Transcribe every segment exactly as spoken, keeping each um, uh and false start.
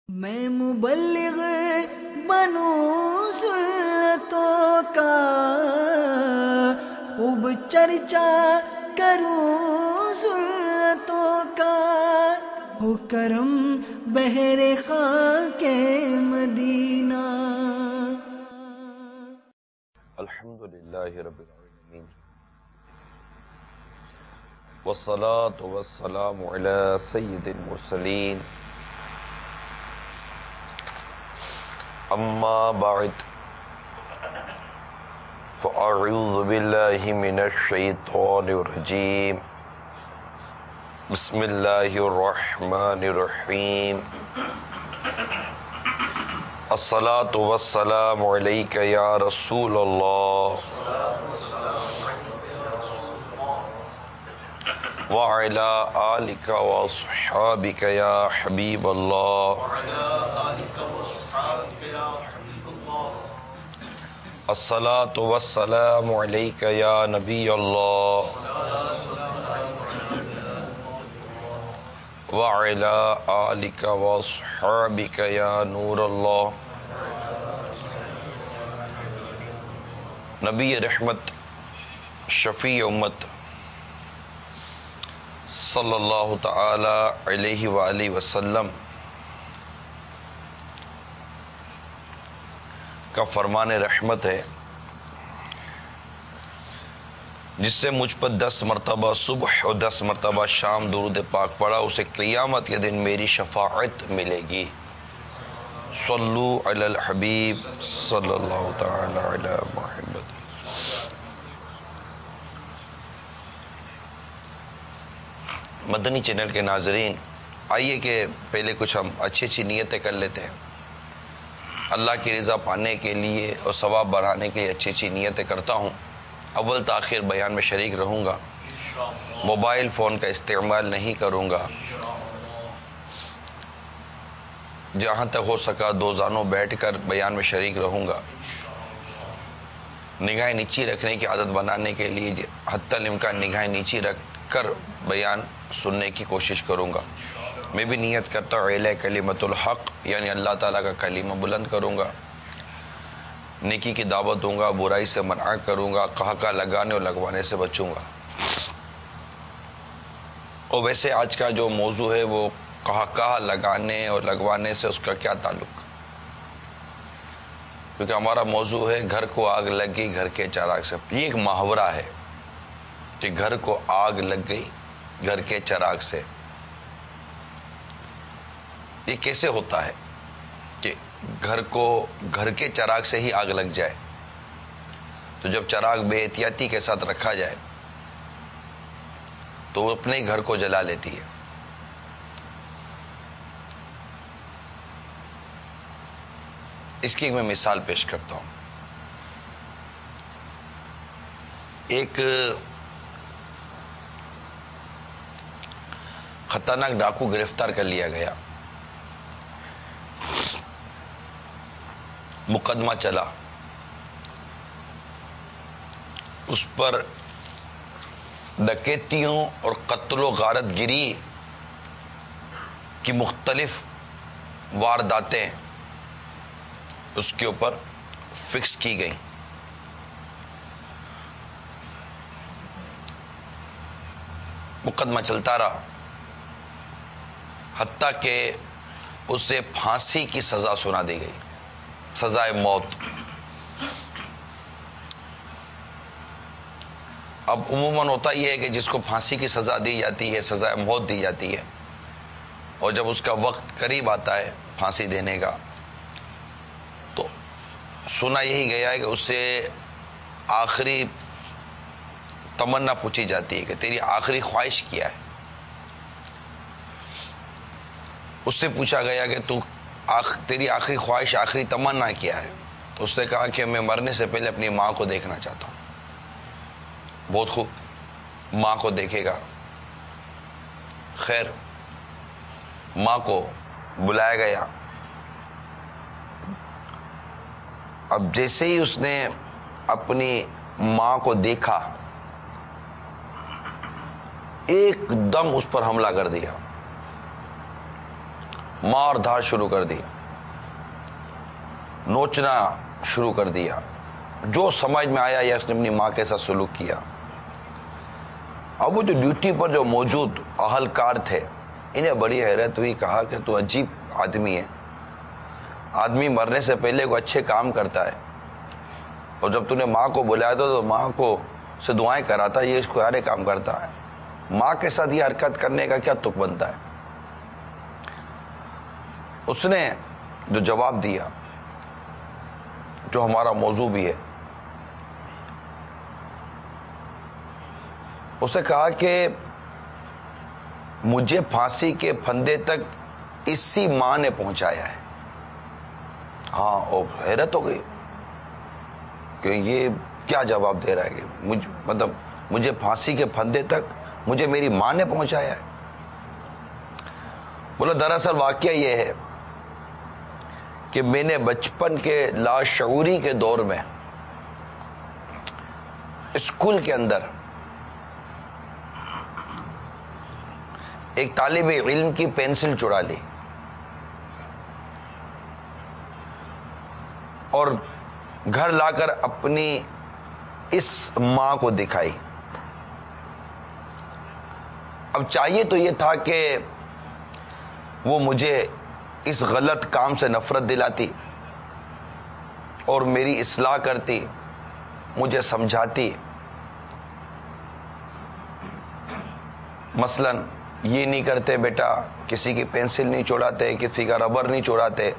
میں مبلغ بنوں سنتوں کا، خوب چرچا کروں سنتوں کا، ہو کرم بہر خاک مدینہ۔ الحمد للہ رب العالمین، والصلاة والسلام علی سید المرسلین، اما بعد فاعوذ باللہ من الشیطان الرجیم، بسم اللہ الرحمن الرحیم، الصلاة والسلام علیک یا رسول اللہ وعلی آلک واصحابک یا حبیب اللہ، الصلاة والسلام علیک یا نبی اللہ وعلی آلک واصحابک یا نور اللہ۔ نبی رحمت شفیع امت صلی اللہ تعالی علیہ وآلہ وسلم کا فرمان رحمت ہے، جس نے مجھ پر دس مرتبہ صبح اور دس مرتبہ شام درود پاک پڑھا، اسے قیامت کے دن میری شفاعت ملے گی۔ صلو علی الحبیب صلی اللہ تعالی علی محمد۔ مدنی چینل کے ناظرین، آئیے کہ پہلے کچھ ہم اچھی اچھی نیتیں کر لیتے ہیں۔ اللہ کی رضا پانے کے لیے اور ثواب بڑھانے کے لیے اچھی اچھی نیتیں کرتا ہوں۔ اول تاخیر بیان میں شریک رہوں گا، موبائل فون کا استعمال نہیں کروں گا، جہاں تک ہو سکا دو زانوں بیٹھ کر بیان میں شریک رہوں گا۔ نگاہیں نیچی رکھنے کی عادت بنانے کے لیے حتی الامکان نگاہیں نیچی رکھ کر بیان سننے کی کوشش کروں گا۔ میں بھی نیت کرتا ہوں اعلی کلمت الحق، یعنی اللہ تعالیٰ کا کلمہ بلند کروں گا، نیکی کی دعوت دوں گا، برائی سے منع کروں گا، قہقہ لگانے اور لگوانے سے بچوں گا۔ اور ویسے آج کا جو موضوع ہے وہ قہقہ لگانے اور لگوانے سے اس کا کیا تعلق، کیونکہ ہمارا موضوع ہے گھر کو آگ لگ گئی گھر کے چراغ سے۔ یہ ایک محاورہ ہے کہ گھر کو آگ لگ گئی گھر کے چراغ سے۔ یہ کیسے ہوتا ہے کہ گھر کو گھر کے چراغ سے ہی آگ لگ جائے؟ تو جب چراغ بے احتیاطی کے ساتھ رکھا جائے تو وہ اپنے ہی گھر کو جلا لیتی ہے۔ اس کی میں مثال پیش کرتا ہوں۔ ایک خطرناک ڈاکو گرفتار کر لیا گیا، مقدمہ چلا، اس پر ڈکیتیوں اور قتل و غارت گری کی مختلف وارداتیں اس کے اوپر فکس کی گئی۔ مقدمہ چلتا رہا حتیٰ کہ اسے پھانسی کی سزا سنا دی گئی، سزائے موت۔ اب عموماً ہوتا یہ ہے کہ جس کو پھانسی کی سزا دی جاتی ہے، سزائے موت دی جاتی ہے، اور جب اس کا وقت قریب آتا ہے پھانسی دینے کا تو سنا یہی گیا ہے کہ اس سے آخری تمنا پوچھی جاتی ہے کہ تیری آخری خواہش کیا ہے۔ اس سے پوچھا گیا کہ تو آخ تیری آخری خواہش آخری تمنا کیا ہے؟ تو اس نے کہا کہ میں مرنے سے پہلے اپنی ماں کو دیکھنا چاہتا ہوں۔ بہت خوب، ماں کو دیکھے گا۔ خیر، ماں کو بلایا گیا۔ اب جیسے ہی اس نے اپنی ماں کو دیکھا، ایک دم اس پر حملہ کر دیا، مار دھار شروع کر دی, نوچنا شروع کر دیا. جو سمجھ میں آیا یا اس نے اپنی ماں کے ساتھ سلوک کیا. اب وہ جو ڈیوٹی پر جو موجود اہلکار تھے انہیں بڑی حیرت ہوئی. کہا کہ تو عجیب آدمی ہے, آدمی مرنے سے پہلے کوئی اچھے کام کرتا ہے اور جب تو نے ماں کو بلایا تھا تو ماں کو سے دعائیں کراتا, یہ اس کو سارے کام کرتا ہے, ماں کے ساتھ یہ حرکت کرنے کا کیا تک بنتا ہے؟ اس نے جو جواب دیا جو ہمارا موضوع بھی ہے, اس نے کہا کہ مجھے پھانسی کے پھندے تک اسی ماں نے پہنچایا ہے. ہاں, اور حیرت ہو گئی کہ یہ کیا جواب دے رہا ہے کہ مجھ مطلب مجھے پھانسی کے پھندے تک مجھے میری ماں نے پہنچایا ہے. بولا دراصل واقعہ یہ ہے کہ میں نے بچپن کے لاشعوری کے دور میں اسکول کے اندر ایک طالب علم کی پینسل چرا لی اور گھر لا کر اپنی اس ماں کو دکھائی. اب چاہیے تو یہ تھا کہ وہ مجھے اس غلط کام سے نفرت دلاتی اور میری اصلاح کرتی, مجھے سمجھاتی. مثلا یہ نہیں کرتے بیٹا, کسی کی پینسل نہیں چوراتے, کسی کا ربر نہیں چوراتے,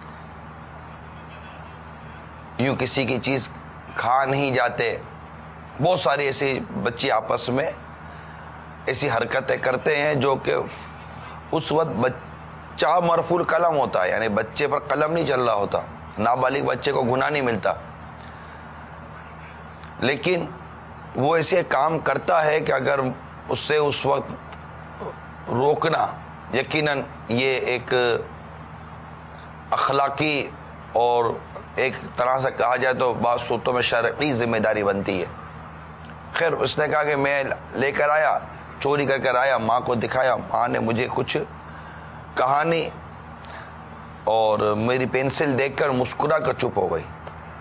یوں کسی کی چیز کھا نہیں جاتے. بہت ساری ایسی بچے آپس میں ایسی حرکتیں کرتے ہیں جو کہ اس وقت بچہ مرفوع قلم ہوتا ہے, یعنی بچے پر قلم نہیں چل رہا ہوتا, نابالغ بچے کو گناہ نہیں ملتا, لیکن وہ ایسے کام کرتا ہے کہ اگر اس سے اس وقت روکنا, یقیناً یہ ایک اخلاقی اور ایک طرح سے کہا جائے تو بعض صورتوں میں شرعی ذمہ داری بنتی ہے. خیر, اس نے کہا کہ میں لے کر آیا, چوری کر کر آیا, ماں کو دکھایا, ماں نے مجھے کچھ کہا نہیں اور میری پینسل دیکھ کر مسکرا کر چپ ہو گئی.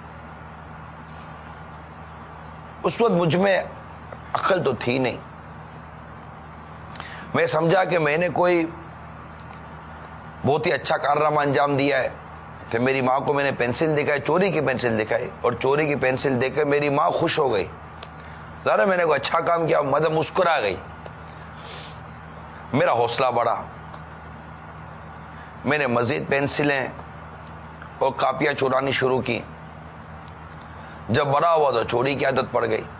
اس وقت مجھ میں عقل تو تھی نہیں, میں سمجھا کہ میں نے کوئی بہت ہی اچھا کارنامہ انجام دیا ہے. تو میری ماں کو میں نے پینسل دکھائی, چوری کی پینسل دکھائی, اور چوری کی پینسل دیکھ کر میری ماں خوش ہو گئی. ذرا میں نے کوئی اچھا کام کیا, مطلب مسکرا گئی. میرا حوصلہ بڑھا, میں نے مزید پینسلیں اور کاپیاں چورانی شروع کی. جب بڑا ہوا تو چوری کی عادت پڑ گئی,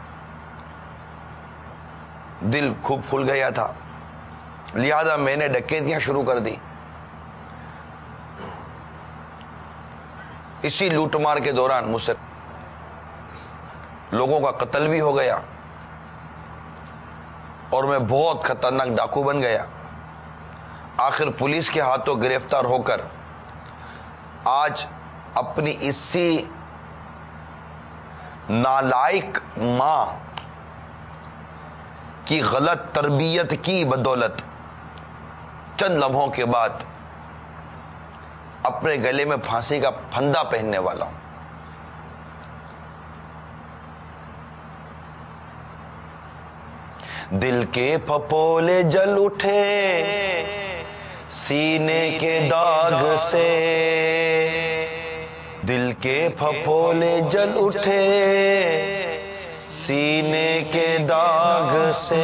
دل خوب پھول گیا تھا, لہذا میں نے ڈکیتیاں شروع کر دی. اسی لوٹ مار کے دوران مجھ سے لوگوں کا قتل بھی ہو گیا اور میں بہت خطرناک ڈاکو بن گیا. آخر پولیس کے ہاتھوں گرفتار ہو کر آج اپنی اسی نالائق ماں کی غلط تربیت کی بدولت چند لمحوں کے بعد اپنے گلے میں پھانسی کا پھندا پہننے والا ہوں. دل کے پھپولے جل اٹھے سینے کے داغ سے, دل کے پھپولے جل اٹھے سینے کے داغ سے,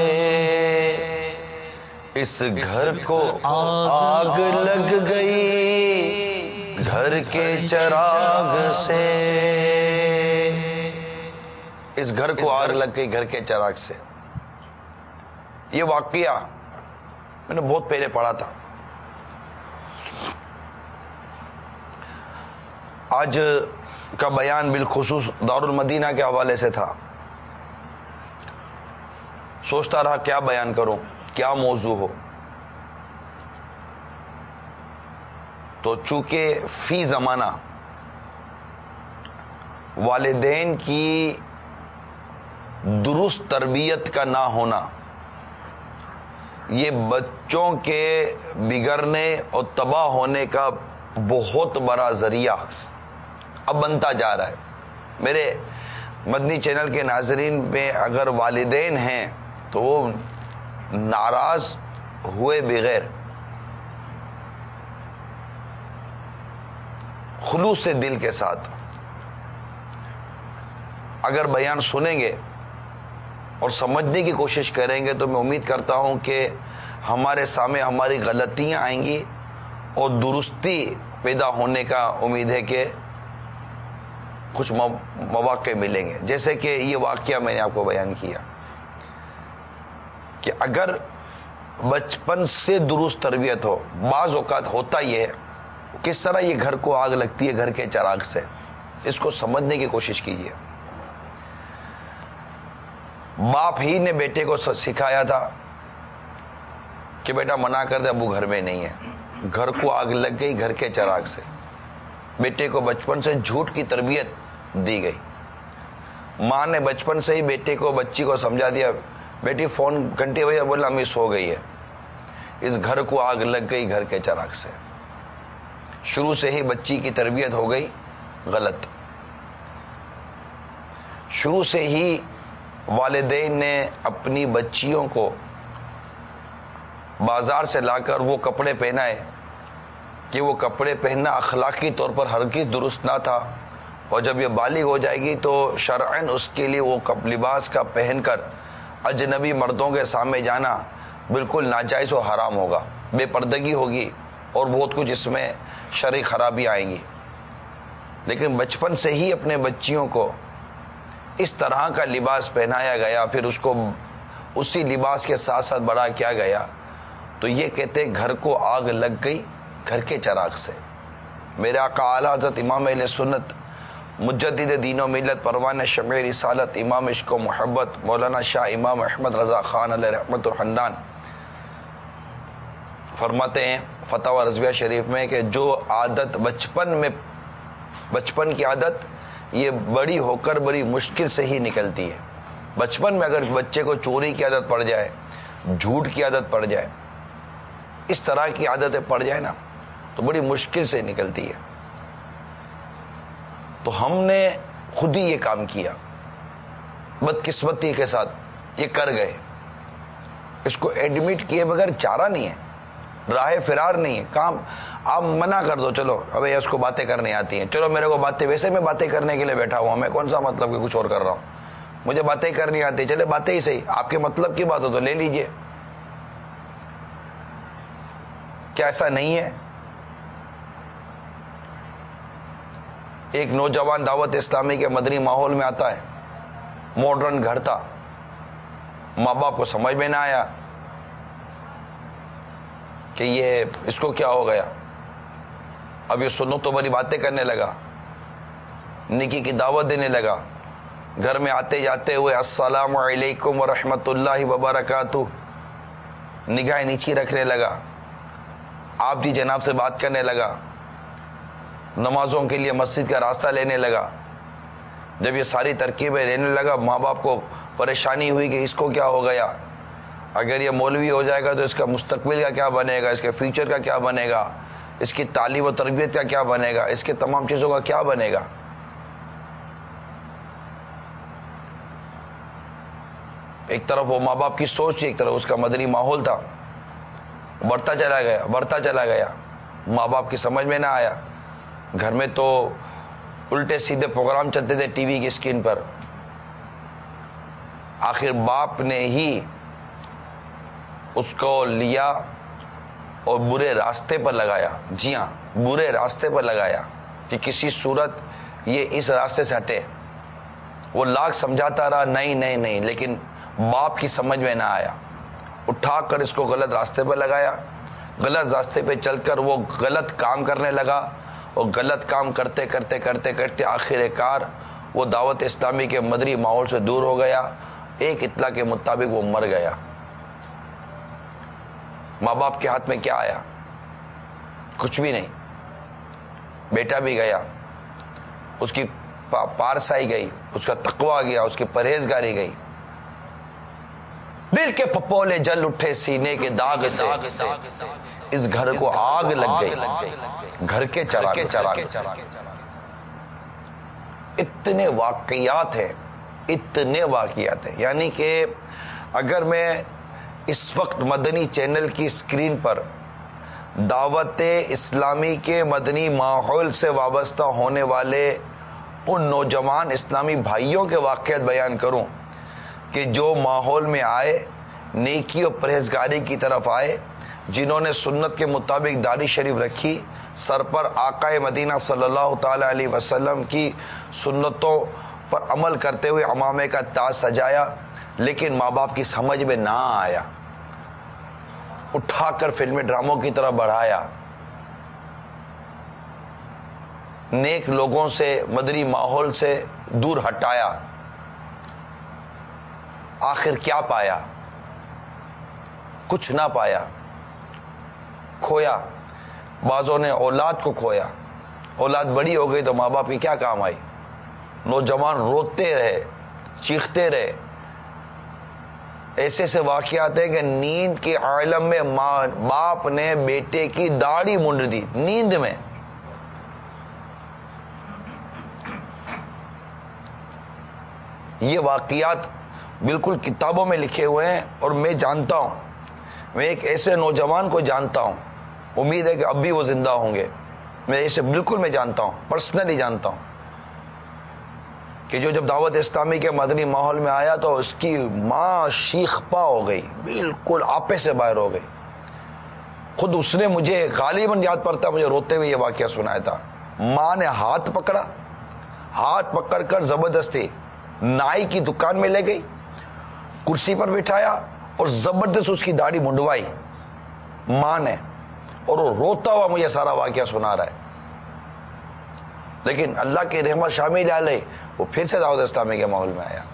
اس گھر کو آگ لگ گئی گھر کے چراغ سے, اس گھر کو آگ لگ گئی گھر کے چراغ سے. یہ واقعہ میں نے بہت پہلے پڑھا تھا. آج کا بیان بالخصوص دارالمدینہ کے حوالے سے تھا. سوچتا رہا کیا بیان کروں, کیا موضوع ہو. تو چونکہ فی زمانہ والدین کی درست تربیت کا نہ ہونا یہ بچوں کے بگڑنے اور تباہ ہونے کا بہت بڑا ذریعہ اب بنتا جا رہا ہے. میرے مدنی چینل کے ناظرین میں اگر والدین ہیں تو وہ ناراض ہوئے بغیر خلوص سے دل کے ساتھ اگر بیان سنیں گے اور سمجھنے کی کوشش کریں گے تو میں امید کرتا ہوں کہ ہمارے سامنے ہماری غلطیاں آئیں گی اور درستی پیدا ہونے کا امید ہے کہ کچھ مواقع ملیں گے. جیسے کہ یہ واقعہ میں نے آپ کو بیان کیا کہ اگر بچپن سے درست تربیت ہو, بعض اوقات ہوتا یہ ہے کس طرح یہ گھر کو آگ لگتی ہے گھر کے چراغ سے, اس کو سمجھنے کی کوشش کیجیے. باپ ہی نے بیٹے کو سکھایا تھا کہ بیٹا منع کر دے, ابو گھر میں نہیں ہے, گھر کو آگ لگ گئی گھر کے چراغ سے. بیٹے کو بچپن سے جھوٹ کی تربیت دی گئی. ماں نے بچپن سے ہی بیٹے کو بچی کو سمجھا دیا بیٹی فون گھنٹے ہوئی, بولا امی سو گئی ہے. اس گھر کو آگ لگ گئی گھر کے چراغ سے. شروع سے ہی بچی کی تربیت ہو گئی غلط. شروع سے ہی والدین نے اپنی بچیوں کو بازار سے لا کر وہ کپڑے پہنائے کہ وہ کپڑے پہننا اخلاقی طور پر ہرگز درست نہ تھا, اور جب یہ بالغ ہو جائے گی تو شرعاً اس کے لیے وہ لباس کا پہن کر اجنبی مردوں کے سامنے جانا بالکل ناجائز و حرام ہوگا, بے پردگی ہوگی اور بہت کچھ اس میں شرعی خرابی آئیں گی. لیکن بچپن سے ہی اپنے بچیوں کو اس طرح کا لباس پہنایا گیا, پھر اس کو اسی لباس کے ساتھ ساتھ بڑا کیا گیا, تو یہ کہتے گھر کو آگ لگ گئی گھر کے چراغ سے. میرے آقا اعلی حضرت امام اہل سنت مجدد دین و ملت پروان شمع رسالت امام عشق و محبت مولانا شاہ امام احمد رضا خان علیہ رحمت الحنان فرماتے ہیں فتاوی رضویہ شریف میں کہ جو عادت بچپن میں بچپن کی عادت یہ بڑی ہو کر بڑی مشکل سے ہی نکلتی ہے. بچپن میں اگر بچے کو چوری کی عادت پڑ جائے, جھوٹ کی عادت پڑ جائے, اس طرح کی عادتیں پڑ جائے نا تو بڑی مشکل سے نکلتی ہے. تو ہم نے خود ہی یہ کام کیا, بدقسمتی کے ساتھ یہ کر گئے. اس کو ایڈمٹ کیے بغیر چارہ نہیں ہے, راہ فرار نہیں ہے. کام آپ منع کر دو, چلو ابھی اس کو باتیں کرنے آتی ہیں, چلو میرے کو باتیں, ویسے میں باتیں کرنے کے لیے بیٹھا ہوا, میں کون سا مطلب کہ کچھ اور کر رہا ہوں, مجھے باتیں کرنی آتی, چلے باتیں ہی صحیح, آپ کے مطلب کی بات ہو تو لے لیجئے. کیا ایسا نہیں ہے؟ ایک نوجوان دعوت اسلامی کے مدنی ماحول میں آتا ہے, ماڈرن گھر تھا, ماں باپ کو سمجھ میں نہ آیا کہ یہ اس کو کیا ہو گیا. اب یہ سنو تو بڑی باتیں کرنے لگا, نکی کی دعوت دینے لگا, گھر میں آتے جاتے ہوئے السلام علیکم ورحمۃ اللہ وبرکاتہ نگاہ نیچی رکھنے لگا, آپ جی جناب سے بات کرنے لگا, نمازوں کے لیے مسجد کا راستہ لینے لگا. جب یہ ساری ترکیبیں لینے لگا, ماں باپ کو پریشانی ہوئی کہ اس کو کیا ہو گیا, اگر یہ مولوی ہو جائے گا تو اس کا مستقبل کا کیا بنے گا, اس کے فیوچر کا کیا بنے گا, اس کی تعلیم و تربیت کا کیا بنے گا, اس کے تمام چیزوں کا کیا بنے گا. ایک طرف وہ ماں باپ کی سوچ تھی, ایک طرف اس کا مدنی ماحول تھا. بڑھتا چلا گیا بڑھتا چلا گیا ماں باپ کی سمجھ میں نہ آیا. گھر میں تو الٹے سیدھے پروگرام چلتے تھے ٹی وی کی اسکرین پر. آخر باپ نے ہی اس کو لیا اور برے راستے پر لگایا. جی ہاں, برے راستے پر لگایا کہ کسی صورت یہ اس راستے سے ہٹے. وہ لاکھ سمجھاتا رہا, نہیں نہیں نہیں, لیکن باپ کی سمجھ میں نہ آیا. اٹھا کر اس کو غلط راستے پر لگایا. غلط راستے پہ چل کر وہ غلط کام کرنے لگا, اور غلط کام کرتے کرتے کرتے کرتے آخر کار وہ دعوت اسلامی کے مدری ماحول سے دور ہو گیا. ایک اطلاع کے مطابق وہ مر گیا. ماں باپ کے ہاتھ میں کیا آیا؟ کچھ بھی نہیں. بیٹا بھی گیا, اس کی پارسائی گئی, اس کا تقویٰ گیا, اس کی پرہیزگاری گئی. دل کے پپولے جل اٹھے سینے کے داغ سے، اس گھر کو آگ لگ گئی گھر کے چراغ چراغ اتنے واقعات ہیں، اتنے واقعات ہیں، یعنی کہ اگر میں اس وقت مدنی چینل کی اسکرین پر دعوت اسلامی کے مدنی ماحول سے وابستہ ہونے والے ان نوجوان اسلامی بھائیوں کے واقعات بیان کروں کہ جو ماحول میں آئے، نیکی اور پرہیزگاری کی طرف آئے، جنہوں نے سنت کے مطابق داڑھی شریف رکھی، سر پر آقا مدینہ صلی اللہ تعالی علیہ وسلم کی سنتوں پر عمل کرتے ہوئے عمامے کا تاج سجایا، لیکن ماں باپ کی سمجھ میں نہ آیا، اٹھا کر فلمی ڈراموں کی طرف بڑھایا، نیک لوگوں سے مدنی ماحول سے دور ہٹایا، آخر کیا پایا؟ کچھ نہ پایا، کھویا۔ بعضوں نے اولاد کو کھویا، اولاد بڑی ہو گئی تو ماں باپ کی کیا کام آئی؟ نوجوان روتے رہے، چیختے رہے۔ ایسے ایسے واقعات ہیں کہ نیند کے عالم میں ماں باپ نے بیٹے کی داڑھی مونڈ دی، نیند میں۔ یہ واقعات بالکل کتابوں میں لکھے ہوئے ہیں، اور میں جانتا ہوں، میں ایک ایسے نوجوان کو جانتا ہوں، امید ہے کہ اب بھی وہ زندہ ہوں گے، میں اسے بالکل میں جانتا ہوں، پرسنلی جانتا ہوں، کہ جو جب دعوت اسلامی کے مدنی ماحول میں آیا تو اس کی ماں شیخ پا ہو گئی، بالکل آپے سے باہر ہو گئی۔ خود اس نے مجھے غالباً یاد پڑتا، مجھے روتے ہوئے یہ واقعہ سنایا تھا۔ ماں نے ہاتھ پکڑا، ہاتھ پکڑ کر زبردستی نائی کی دکان میں لے گئی، کرسی پر بٹھایا اور زبردست اس کی داڑھی منڈوائی ماں نے، اور وہ روتا ہوا مجھے سارا واقعہ سنا رہا ہے۔ لیکن اللہ کی رحمت شامل علیہ وہ پھر سے دعوت اسلامی کے ماحول میں آیا۔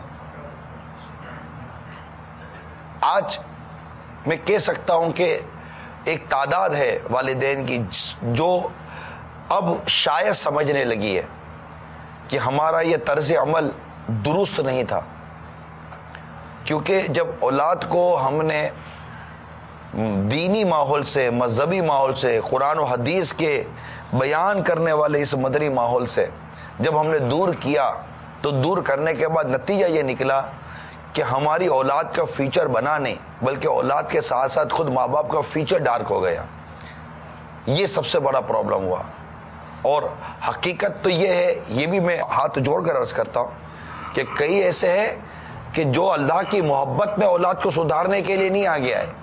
آج میں کہہ سکتا ہوں کہ ایک تعداد ہے والدین کی جو اب شاید سمجھنے لگی ہے کہ ہمارا یہ طرز عمل درست نہیں تھا، کیونکہ جب اولاد کو ہم نے دینی ماحول سے، مذہبی ماحول سے، قرآن و حدیث کے بیان کرنے والے اس مدنی ماحول سے جب ہم نے دور کیا، تو دور کرنے کے بعد نتیجہ یہ نکلا کہ ہماری اولاد کا فیوچر بنا نہیں، بلکہ اولاد کے ساتھ ساتھ خود ماں باپ کا فیوچر ڈارک ہو گیا۔ یہ سب سے بڑا پرابلم ہوا، اور حقیقت تو یہ ہے، یہ بھی میں ہاتھ جوڑ کر عرض کرتا ہوں کہ کئی ایسے ہیں کہ جو اللہ کی محبت میں اولاد کو سدھارنے کے لیے نہیں آگے آئے،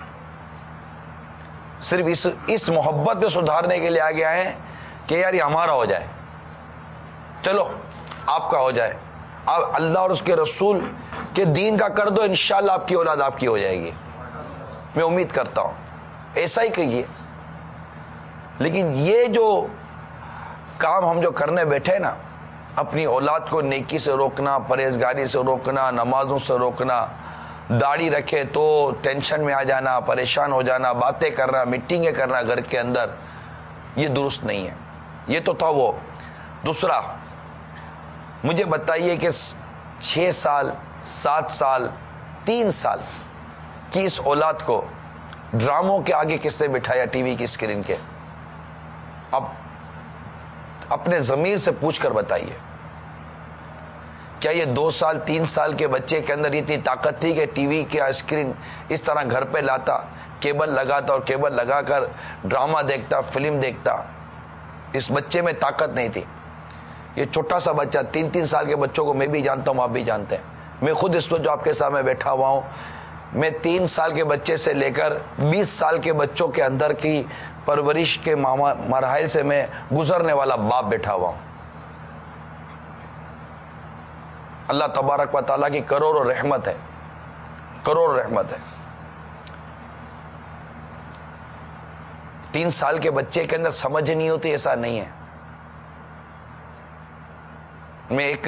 صرف اس اس محبت میں سدھارنے کے لیے آگے آئے ہیں کہ یار یہ ہمارا ہو جائے، چلو آپ کا ہو جائے، آپ اللہ اور اس کے رسول کے دین کا کر دو، انشاءاللہ آپ کی اولاد آپ کی ہو جائے گی۔ میں امید کرتا ہوں ایسا ہی کہیے۔ لیکن یہ جو کام ہم جو کرنے بیٹھے نا، اپنی اولاد کو نیکی سے روکنا، پرہیزگاری سے روکنا، نمازوں سے روکنا، داڑھی رکھے تو ٹینشن میں آ جانا، پریشان ہو جانا، باتیں کرنا، میٹنگیں کرنا گھر کے اندر، یہ درست نہیں ہے۔ یہ تو تھا وہ۔ دوسرا، مجھے بتائیے کہ چھ سال، سات سال، تین سال کی اس اولاد کو ڈراموں کے آگے کس نے بٹھایا؟ ٹی وی کی اسکرین کے؟ اب اپنے ضمیر سے پوچھ کر بتائیے، کیا یہ دو سال تین سال کے بچے کے اندر اتنی طاقت تھی کہ ٹی وی کا اسکرین اس طرح گھر پہ لاتا، کیبل لگاتا اور کیبل لگا کر ڈرامہ دیکھتا، فلم دیکھتا؟ اس بچے میں طاقت نہیں تھی۔ یہ چھوٹا سا بچہ، تین تین سال کے بچوں کو میں بھی جانتا ہوں، آپ بھی جانتے ہیں، میں خود اس وقت جو آپ کے سامنے بیٹھا ہوا ہوں، میں تین سال کے بچے سے لے کر بیس سال کے بچوں کے اندر کی پرورش کے مراحل سے میں گزرنے والا باپ بیٹھا ہوا ہوں۔ اللہ تبارک و تعالیٰ کی کروڑوں رحمت ہے، کروڑوں رحمت ہے۔ تین سال کے بچے کے اندر سمجھ نہیں ہوتی، ایسا نہیں ہے۔ میں ایک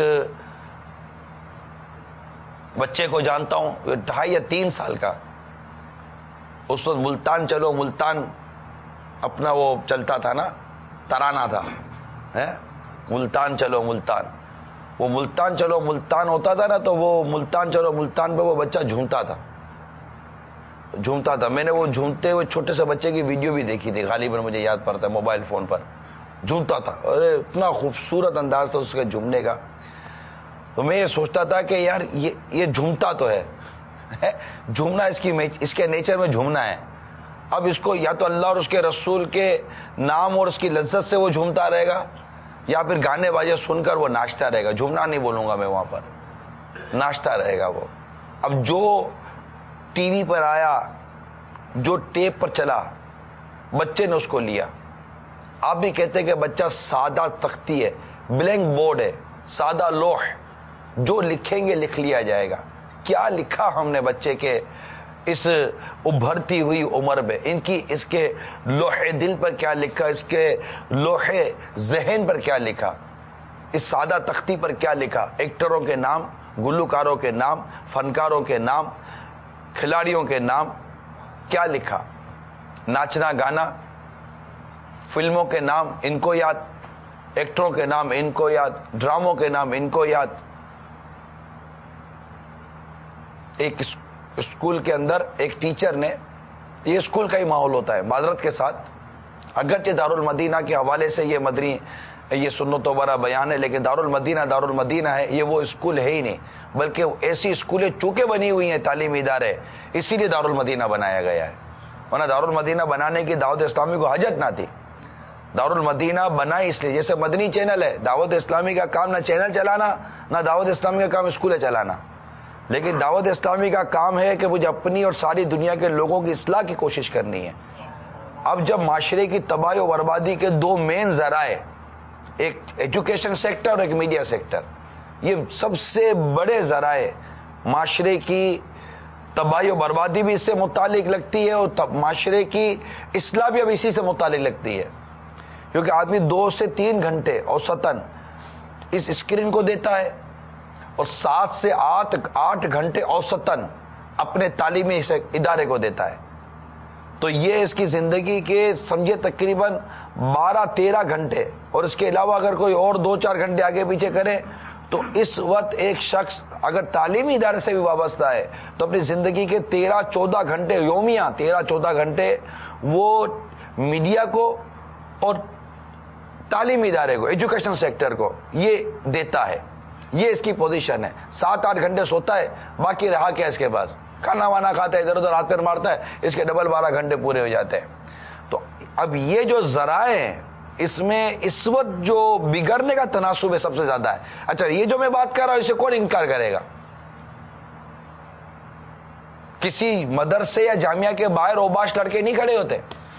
بچے کو جانتا ہوں، ڈھائی یا تین سال کا، اس وقت ملتان چلو ملتان اپنا وہ چلتا تھا نا، ترانہ تھا، ملتان چلو ملتان، وہ ملتان چلو ملتان ہوتا تھا نا، تو وہ ملتان چلو ملتان پہ وہ بچہ جھومتا تھا، جھومتا تھا. میں نے وہ جھومتے ہوئے چھوٹے سے بچے کی ویڈیو بھی دیکھی تھی, غالباً مجھے یاد پڑتا ہے, موبائل فون پر جھومتا تھا. ارے اتنا خوبصورت انداز تھا اس کے جھومنے کا. تو میں یہ سوچتا تھا کہ یار یہ یہ جھومتا تو ہے, جھومنا اس کی اس کے نیچر میں جھومنا ہے. اب اس کو یا تو اللہ اور اس کے رسول کے نام اور اس کی لذت سے وہ جھومتا رہے گا, یا پھر گانے باجے سن کر وہ ناچتا رہے گا. جھومنا نہیں بولوں گا میں وہاں پر, ناچتا رہے گا وہ. اب جو ٹی وی پر آیا, جو ٹیپ پر چلا, بچے نے اس کو لیا. آپ بھی کہتے ہیں کہ بچہ سادہ تختی ہے, بلینک بورڈ ہے, سادہ لوح, جو لکھیں گے لکھ لیا جائے گا. کیا لکھا ہم نے بچے کے اس ابھرتی ہوئی عمر میں, ان کی اس کے لوح دل پر کیا لکھا, اس کے لوح ذہن پر کیا لکھا, اس سادہ تختی پر کیا لکھا. ایکٹروں کے نام, گلوکاروں کے نام, فنکاروں کے نام, کھلاڑیوں کے نام, کیا لکھا. ناچنا گانا, فلموں کے نام ان کو یاد, ایکٹروں کے نام ان کو یاد, ڈراموں کے نام ان کو یاد. ایک اسکول کے اندر ایک ٹیچر نے, یہ اسکول کا ہی ماحول ہوتا ہے معذرت کے ساتھ, اگرچہ دارالمدینہ کے حوالے سے یہ مدنی یہ سنت و برا بیان ہے, لیکن دارالمدینہ دارالمدینہ ہے, یہ وہ اسکول ہے ہی نہیں, بلکہ ایسی اسکولیں چونکہ بنی ہوئی ہیں تعلیمی ادارے, اسی لیے دارالمدینہ بنایا گیا ہے. ورنہ دارالمدینہ بنانے کی دعوت اسلامی کو حاجت نہ تھی. دارالمدینہ بنا اس لیے, جیسے مدنی چینل ہے, دعوت اسلامی کا کام نہ چینل چلانا, نہ دعوت اسلامی کا کام اسکولیں چلانا, لیکن دعوت اسلامی کا کام ہے کہ مجھے اپنی اور ساری دنیا کے لوگوں کی اصلاح کی کوشش کرنی ہے. اب جب معاشرے کی تباہی و بربادی کے دو مین ذرائع, ایک ایجوکیشن سیکٹر اور ایک میڈیا سیکٹر, یہ سب سے بڑے ذرائع, معاشرے کی تباہی و بربادی بھی اس سے متعلق لگتی ہے اور معاشرے کی اصلاح بھی اب اسی سے متعلق لگتی ہے. کیونکہ آدمی دو سے تین گھنٹے اوسطاً اس اسکرین کو دیتا ہے اور سات سے آٹھ آٹھ گھنٹے اوسطاً اپنے تعلیمی ادارے کو دیتا ہے. تو یہ اس کی زندگی کے سمجھے تقریباً بارہ تیرہ گھنٹے, اور اس کے علاوہ اگر کوئی اور دو چار گھنٹے آگے پیچھے کرے تو اس وقت ایک شخص اگر تعلیمی ادارے سے بھی وابستہ ہے تو اپنی زندگی کے تیرہ چودہ گھنٹے یومیہ, تیرہ چودہ گھنٹے وہ میڈیا کو اور تعلیمی ادارے کو, ایجوکیشن سیکٹر کو یہ دیتا ہے. یہ اس کی پوزیشن ہے. سات آٹھ گھنٹے سوتا ہے, باقی رہا کیا اس کے پاس, کھانا وانا کھاتا ہے, ادھر ادھر ہاتھ پیر مارتا ہے, اس کے ڈبل بارہ گھنٹے پورے ہو جاتے ہیں. تو اب یہ جو ذرائع ہیں اس میں اس وقت جو بگڑنے کا تناسب ہے سب سے زیادہ ہے. اچھا یہ جو میں بات کر رہا ہوں اسے کون انکار کرے گا؟ کسی مدرسے یا جامعہ کے باہر اوباش لڑکے نہیں کھڑے ہوتے,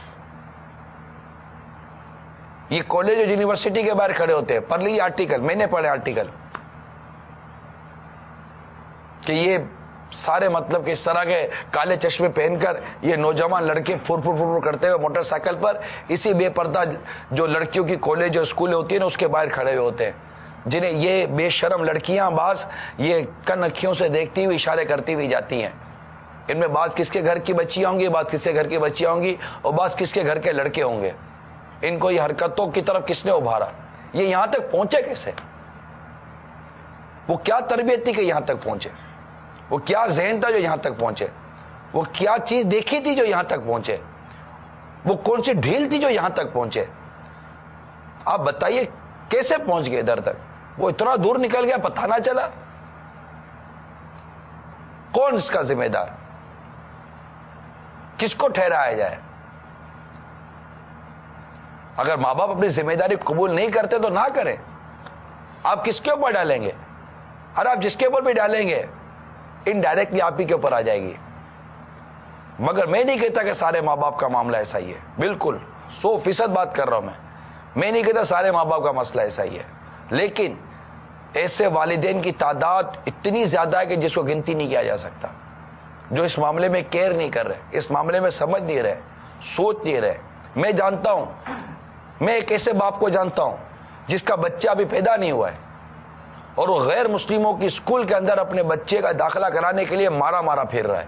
یہ کالج اور یونیورسٹی کے باہر کھڑے ہوتے ہیں. پڑھ لیجیے آرٹیکل, میں نے پڑھے آرٹیکل کہ یہ سارے مطلب کہ اس طرح کے کالے چشمے پہن کر یہ نوجوان لڑکے پھر پھر پھر کرتے ہوئے موٹر سائیکل پر اسی بے پردہ جو لڑکیوں کی کالج اور اسکولیں ہوتی ہیں نا اس کے باہر کھڑے ہوئے ہوتے ہیں, جنہیں یہ بے شرم لڑکیاں بعض یہ کن اکھیوں سے دیکھتی ہوئی اشارے کرتی ہوئی جاتی ہیں. ان میں بعض کس کے گھر کی بچیاں ہوں گی, بعض کس کے گھر کی بچیاں ہوں گی, اور بعض کس کے گھر کے لڑکے ہوں گے. ان کو یہ حرکتوں کی طرف کس نے ابھارا, یہ یہاں تک پہنچے کیسے, وہ کیا تربیت تھی کہ یہاں تک پہنچے, وہ کیا ذہن تھا جو یہاں تک پہنچے, وہ کیا چیز دیکھی تھی جو یہاں تک پہنچے, وہ کون سی ڈھیل تھی جو یہاں تک پہنچے. آپ بتائیے کیسے پہنچ گئے ادھر تک, وہ اتنا دور نکل گیا پتہ نہ چلا. کون اس کا ذمہ دار, کس کو ٹھہرایا جائے؟ اگر ماں باپ اپنی ذمہ داری قبول نہیں کرتے تو نہ کریں. آپ کس کے اوپر ڈالیں گے؟ اور آپ جس کے اوپر بھی ڈالیں گے انڈائریکٹلی آپ ہی کے اوپر آ جائے گی. مگر میں نہیں کہتا کہ سارے ماں باپ کا معاملہ ایسا ہی ہے, بالکل سو فیصد بات کر رہا ہوں میں. میں نہیں کہتا سارے ماں باپ کا مسئلہ ایسا ہی ہے, لیکن ایسے والدین کی تعداد اتنی زیادہ ہے کہ جس کو گنتی نہیں کیا جا سکتا, جو اس معاملے میں کیئر نہیں کر رہے, اس معاملے میں سمجھ نہیں رہے, سوچ نہیں رہے. میں جانتا ہوں, میں ایک ایسے باپ کو جانتا ہوں جس کا بچہ ابھی پیدا نہیں ہوا ہے اور وہ غیر مسلموں کی اسکول کے اندر اپنے بچے کا داخلہ کرانے کے لیے مارا مارا پھر رہا ہے.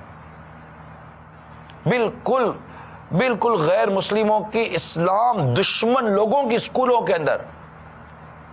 بالکل بالکل غیر مسلموں کی اسلام دشمن لوگوں کی اسکولوں کے اندر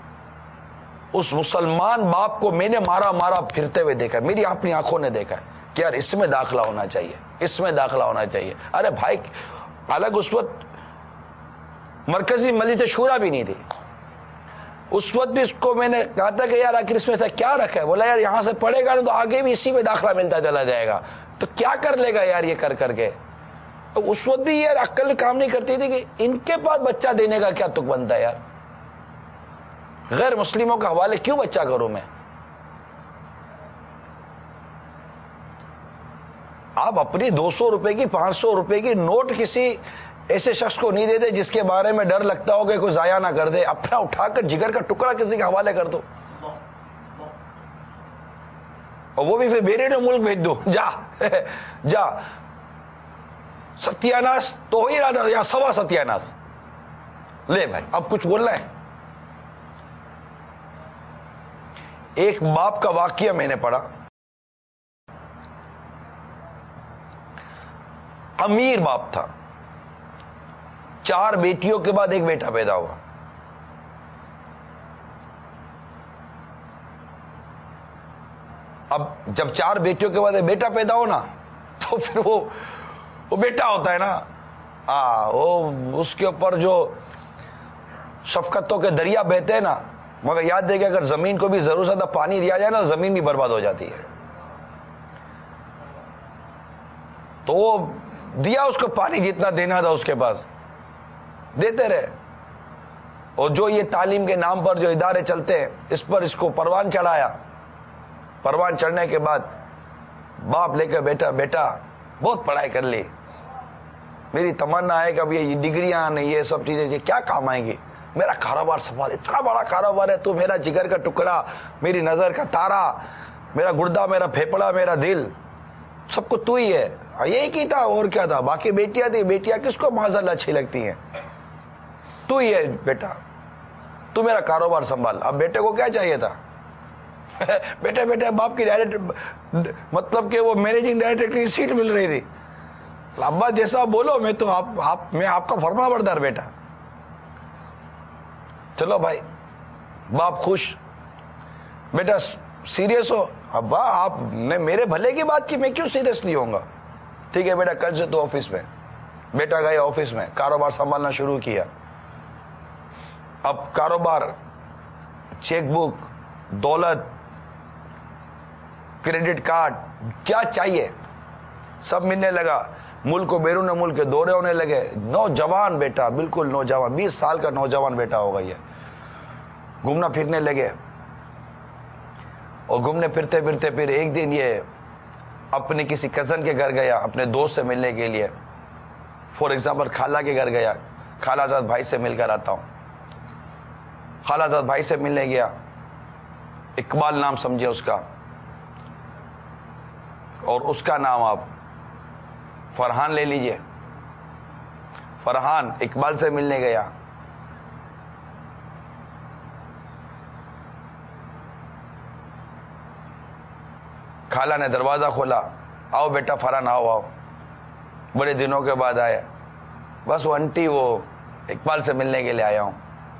اس مسلمان باپ کو میں نے مارا مارا پھرتے ہوئے دیکھا ہے, میری اپنی آنکھوں نے دیکھا ہے. کہ یار اس میں داخلہ ہونا چاہیے، اس میں داخلہ ہونا چاہیے. ارے بھائی الگ اس وقت مرکزی مجلس شورا بھی نہیں تھی، اس وقت بھی اس کو میں نے کہا تھا کہ یار آخر اس میں سے کیا رکھا ہے؟ بولا یار یہاں سے پڑھے گا نا تو آگے بھی اسی میں داخلہ ملتا چلا جائے گا، تو کیا کر لے گا یار یہ کر کر کے. اس وقت بھی یار عقل کام نہیں کرتی تھی کہ ان کے پاس بچہ دینے کا کیا تک بنتا ہے یار، غیر مسلموں کا حوالے کیوں بچہ کروں میں. آپ اپنی دو سو روپے کی پانچ سو روپے کی نوٹ کسی ایسے شخص کو نہیں دیتے جس کے بارے میں ڈر لگتا ہو کہ کوئی ضائع نہ کر دے، اپنا اٹھا کر جگر کا ٹکڑا کسی کے حوالے کر دو، اور وہ بھی پھر بیرون ملک بھیج دو. جا جا ستیاناس تو ہو ہی رہا تھا یا سوا ستیاناس. لے بھائی اب کچھ بولنا ہے. ایک باپ کا واقعہ میں نے پڑھا، امیر باپ تھا، چار بیٹیوں کے بعد ایک بیٹا پیدا ہوا. اب جب چار بیٹیوں کے بعد ایک بیٹا پیدا ہو نا تو پھر وہ وہ بیٹا ہوتا ہے نا، آ وہ اس کے اوپر جو شفقتوں کے دریا بہتے ہیں نا، مگر یاد دے کہ اگر زمین کو بھی ضرورت زیادہ پانی دیا جائے نا تو زمین بھی برباد ہو جاتی ہے. تو وہ دیا اس کو پانی جتنا دینا تھا اس کے پاس دیتے رہے. اور جو یہ تعلیم کے نام پر جو ادارے چلتے ہیں اس پر اس کو پروان چڑھایا. پروان چڑھنے کے بعد باپ لے کے بیٹا بیٹا بہت پڑھائی کر لی، میری تمنا ہے کہ اب یہ ڈگریاں نہیں یہ سب چیزیں یہ کیا کام آئیں گی، میرا کاروبار سنبھال، اتنا بڑا کاروبار ہے تو میرا جگر کا ٹکڑا، میری نظر کا تارا، میرا گردہ، میرا پھیپڑا، میرا دل، سب کو تو ہی ہے. یہی کی تھا اور کیا تھا. باقی بیٹیاں تھی، بیٹیاں کس کو معاذاللہ اچھی لگتی ہیں. تو ہی ہے بیٹا، تو میرا کاروبار سنبھال. اب بیٹے کو کیا چاہیے تھا؟ بیٹے بیٹے باپ کی ڈائریکٹ مطلب کہ وہ مینیجنگ ڈائریکٹر کی سیٹ مل رہی تھی. ابا جیسا بولو میں تو آپ آپ میں آپ کا فرما بردار بیٹا. چلو بھائی باپ خوش. بیٹا سیریس ہو؟ ابا آپ نے میرے بھلے کی بات کی، میں کیوں سیریس نہیں ہوں گا. ٹھیک ہے بیٹا کل سے تو آفس میں. بیٹا گیا آفس میں، کاروبار سنبھالنا شروع کیا. اب کاروبار، چیک بک، دولت، کریڈٹ کارڈ، کیا چاہیے سب ملنے لگا. ملک و بیرون ملک کے دورے ہونے لگے. نوجوان بیٹا، بالکل نوجوان، بیس سال کا نوجوان بیٹا ہوگا یہ. گھومنا پھرنے لگے. اور گھومنے پھرتے پھرتے پھر ایک دن یہ اپنے کسی کزن کے گھر گیا اپنے دوست سے ملنے کے لیے. فور ایگزامپل خالہ کے گھر گیا، خالہ زاد بھائی سے مل کر آتا ہوں. خالہ زاد بھائی سے ملنے گیا. اقبال نام سمجھے اس کا، اور اس کا نام آپ فرحان لے لیجئے. فرحان اقبال سے ملنے گیا. خالہ نے دروازہ کھولا، آؤ بیٹا فرحان آؤ آؤ. بڑے دنوں کے بعد آئے. بس وہ انٹی وہ اقبال سے ملنے کے لیے آیا ہوں.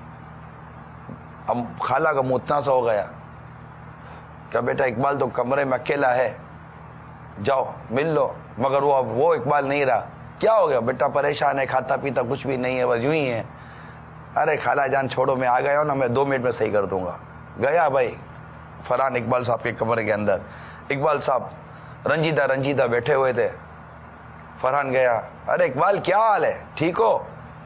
اب خالہ کا منہ اتنا سا ہو گیا کہ بیٹا اقبال تو کمرے میں اکیلا ہے، جاؤ مل لو. مگر وہ اب وہ اقبال نہیں رہا. کیا ہو گیا بیٹا؟ پریشان ہے، کھاتا پیتا کچھ بھی نہیں ہے، بس یوں ہی ہے. ارے خالہ جان چھوڑو، میں آ گیا ہوں نا، میں دو منٹ میں صحیح کر دوں گا. گیا بھائی فرحان اقبال صاحب کے کمرے کے اندر. اقبال صاحب رنجیدہ رنجیدہ بیٹھے ہوئے تھے. فرحان گیا، ارے اقبال کیا حال ہے، ٹھیک ہو؟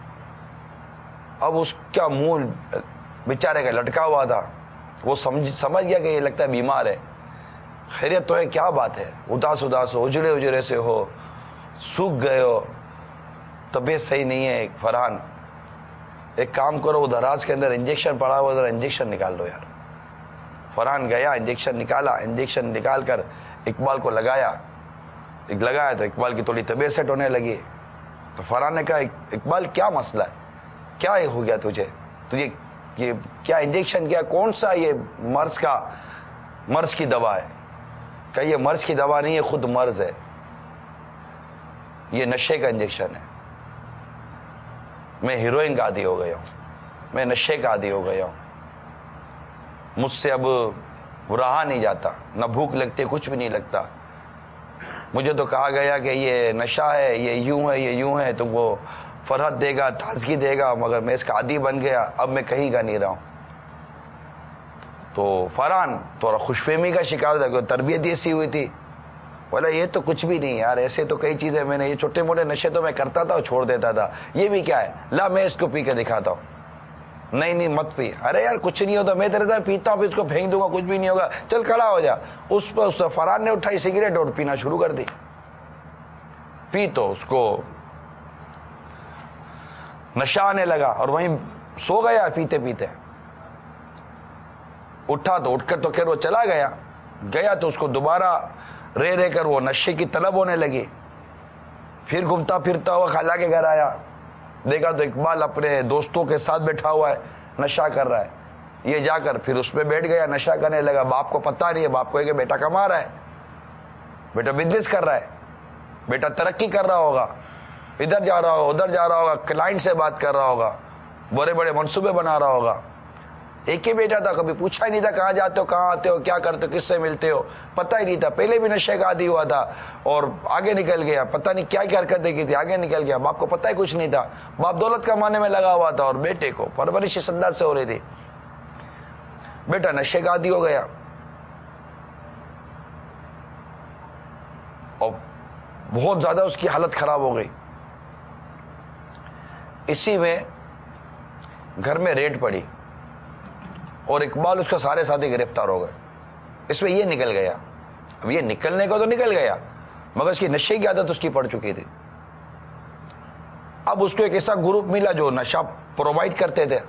اب اس کا منہ بیچارے کا لٹکا ہوا تھا. وہ سمجھ سمجھ گیا کہ یہ لگتا ہے بیمار ہے. خیریت تو ہے؟ کیا بات ہے؟ اداس اداس ہو، اجڑے اجڑے سے ہو، سوکھ گئے ہو، طبیعت صحیح نہیں ہے. فرحان ایک کام کرو، وہ دراز کے اندر انجیکشن پڑا ہوا، ذرا انجیکشن نکال لو یار. فرحان گیا، انجیکشن نکالا. انجیکشن نکال کر اقبال کو لگایا. لگایا تو اقبال کی تھوڑی طبیعت سیٹ ہونے لگی. تو فرحان نے کہا اقبال کیا مسئلہ ہے، کیا ہو گیا تجھے؟ تجھے یہ کیا انجیکشن کیا، کون سا یہ مرض کا مرض کی دوا ہے؟ کہ یہ مرض کی دوا نہیں ہے، خود مرض ہے، یہ نشے کا انجیکشن ہے. میں ہیروئن کا عادی ہو گیا ہوں، میں نشے کا عادی ہو گیا ہوں، مجھ سے اب رہا نہیں جاتا، نہ بھوک لگتی، کچھ بھی نہیں لگتا. مجھے تو کہا گیا کہ یہ نشہ ہے، یہ یوں ہے، یہ یوں ہے، تم کو فرحت دے گا، تازگی دے گا، مگر میں اس کا عادی بن گیا، اب میں کہیں کا نہیں رہا ہوں. تو فرحان تھوڑا خوش فہمی کا شکار تھا کہ تربیت ایسی ہوئی تھی. بولا یہ تو کچھ بھی نہیں یار، ایسے تو کئی چیزیں میں نے، یہ چھوٹے موٹے نشے تو میں کرتا تھا اور چھوڑ دیتا تھا، یہ بھی کیا ہے، لا میں اس کو پی کے دکھاتا ہوں. نہیں نہیں مت پی. ارے یار کچھ نہیں ہوتا، میں تیرے ساتھ پیتا ہوں، اس کو پھینک دوں گا، کچھ بھی نہیں ہوگا، چل کھڑا ہو جا. اس پر اس فرحان نے اٹھائی سگریٹ اور پینا شروع کر دی. پی تو اس کو نشہ آنے لگا اور وہیں سو گیا پیتے پیتے. اٹھا تو اٹھ کر تو خیر وہ چلا گیا. گیا تو اس کو دوبارہ رہ رہ کر وہ نشے کی طلب ہونے لگی. پھر گھومتا پھرتا ہوا خالہ کے گھر آیا، دیکھا تو اقبال اپنے دوستوں کے ساتھ بیٹھا ہوا ہے، نشہ کر رہا ہے. یہ جا کر پھر اس پہ بیٹھ گیا، نشہ کرنے لگا. باپ کو پتہ نہیں ہے، باپ کو ہے کہ بیٹا کما رہا ہے، بیٹا بزنس کر رہا ہے، بیٹا ترقی کر رہا ہوگا، ادھر جا رہا ہوگا، ادھر جا رہا ہوگا، کلائنٹ سے بات کر رہا ہوگا، بڑے بڑے منصوبے بنا رہا ہوگا. ایک ہی بیٹا تھا، کبھی پوچھا ہی نہیں تھا کہاں جاتے ہو، کہاں آتے ہو، کیا کرتے ہو، کس سے ملتے ہو، پتہ ہی نہیں تھا. پہلے بھی نشے کا عادی ہوا تھا اور آگے نکل گیا، پتہ نہیں کیا کیا حرکتیں کی تھی، آگے نکل گیا. باپ کو پتہ ہی کچھ نہیں تھا، باپ دولت کمانے میں لگا ہوا تھا اور بیٹے کو پرورش اس انداز سے ہو رہی تھی. بیٹا نشے کا عادی ہو گیا اور بہت زیادہ اس کی حالت خراب ہو گئی. اسی میں گھر میں ریڈ پڑی اور اقبال اس کا سارے ساتھی گرفتار ہو گئے. اس میں یہ نکل گیا. اب یہ نکلنے کو تو نکل گیا مگر اس کی نشے کی عادت اس کی پڑ چکی تھی. اب اس کو ایک ایسا گروپ ملا جو نشہ پرووائڈ کرتے تھے،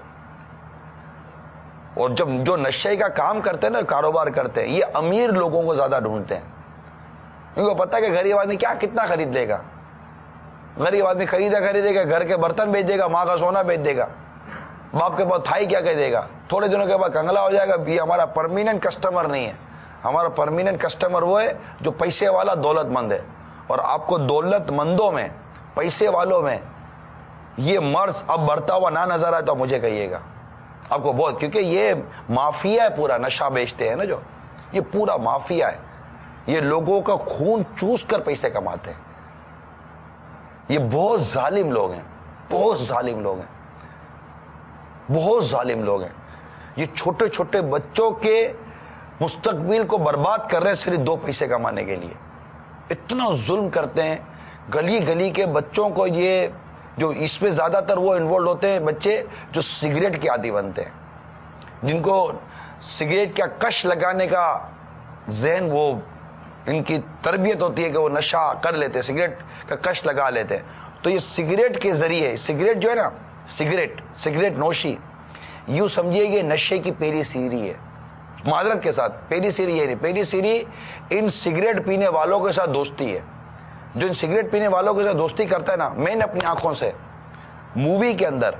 اور جب جو نشے کا کام کرتے ہیں نا، کاروبار کرتے ہیں، یہ امیر لوگوں کو زیادہ ڈھونڈتے ہیں. ان کو پتہ ہے کہ غریب آدمی کیا کتنا خرید لے گا. غریب آدمی خریدا خریدے گا، گھر کے برتن بیچ دے گا، ماں کا سونا بیچ دے گا، باپ کے پاس تھائی کیا کہہ دے گا، تھوڑے دنوں کے بعد کنگلا ہو جائے گا. یہ ہمارا پرمیننٹ کسٹمر نہیں ہے. ہمارا پرمیننٹ کسٹمر وہ ہے جو پیسے والا دولت مند ہے. اور آپ کو دولت مندوں میں، پیسے والوں میں یہ مرض اب بڑھتا ہوا نہ نظر آئے تو مجھے کہیے گا. آپ کو بہت، کیونکہ یہ مافیا ہے، پورا نشہ بیچتے ہیں نا جو، یہ پورا مافیا ہے. یہ لوگوں کا خون چوس کر پیسے کماتے ہیں. یہ بہت ظالم لوگ ہیں، بہت ظالم لوگ ہیں، بہت ظالم لوگ ہیں. یہ چھوٹے چھوٹے بچوں کے مستقبل کو برباد کر رہے ہیں صرف دو پیسے کمانے کے لیے. اتنا ظلم کرتے ہیں. گلی گلی کے بچوں کو، یہ جو اس میں زیادہ تر وہ انوالو ہوتے ہیں بچے جو سگریٹ کے عادی بنتے ہیں، جن کو سگریٹ کا کش لگانے کا ذہن، وہ ان کی تربیت ہوتی ہے کہ وہ نشہ کر لیتے، سگریٹ کا کش لگا لیتے ہیں. تو یہ سگریٹ کے ذریعے، سگریٹ جو ہے نا، سگریٹ سگریٹ نوشی یوں سمجھیے کہ نشے کی پہلی سیڑھی ہے. معذرت کے ساتھ پہلی سیڑھی یہ نہیں، پہلی سیڑھی ان سگریٹ پینے والوں کے ساتھ دوستی ہے. جو ان سگریٹ پینے والوں کے ساتھ دوستی کرتا ہے نا، میں نے اپنی آنکھوں سے مووی کے اندر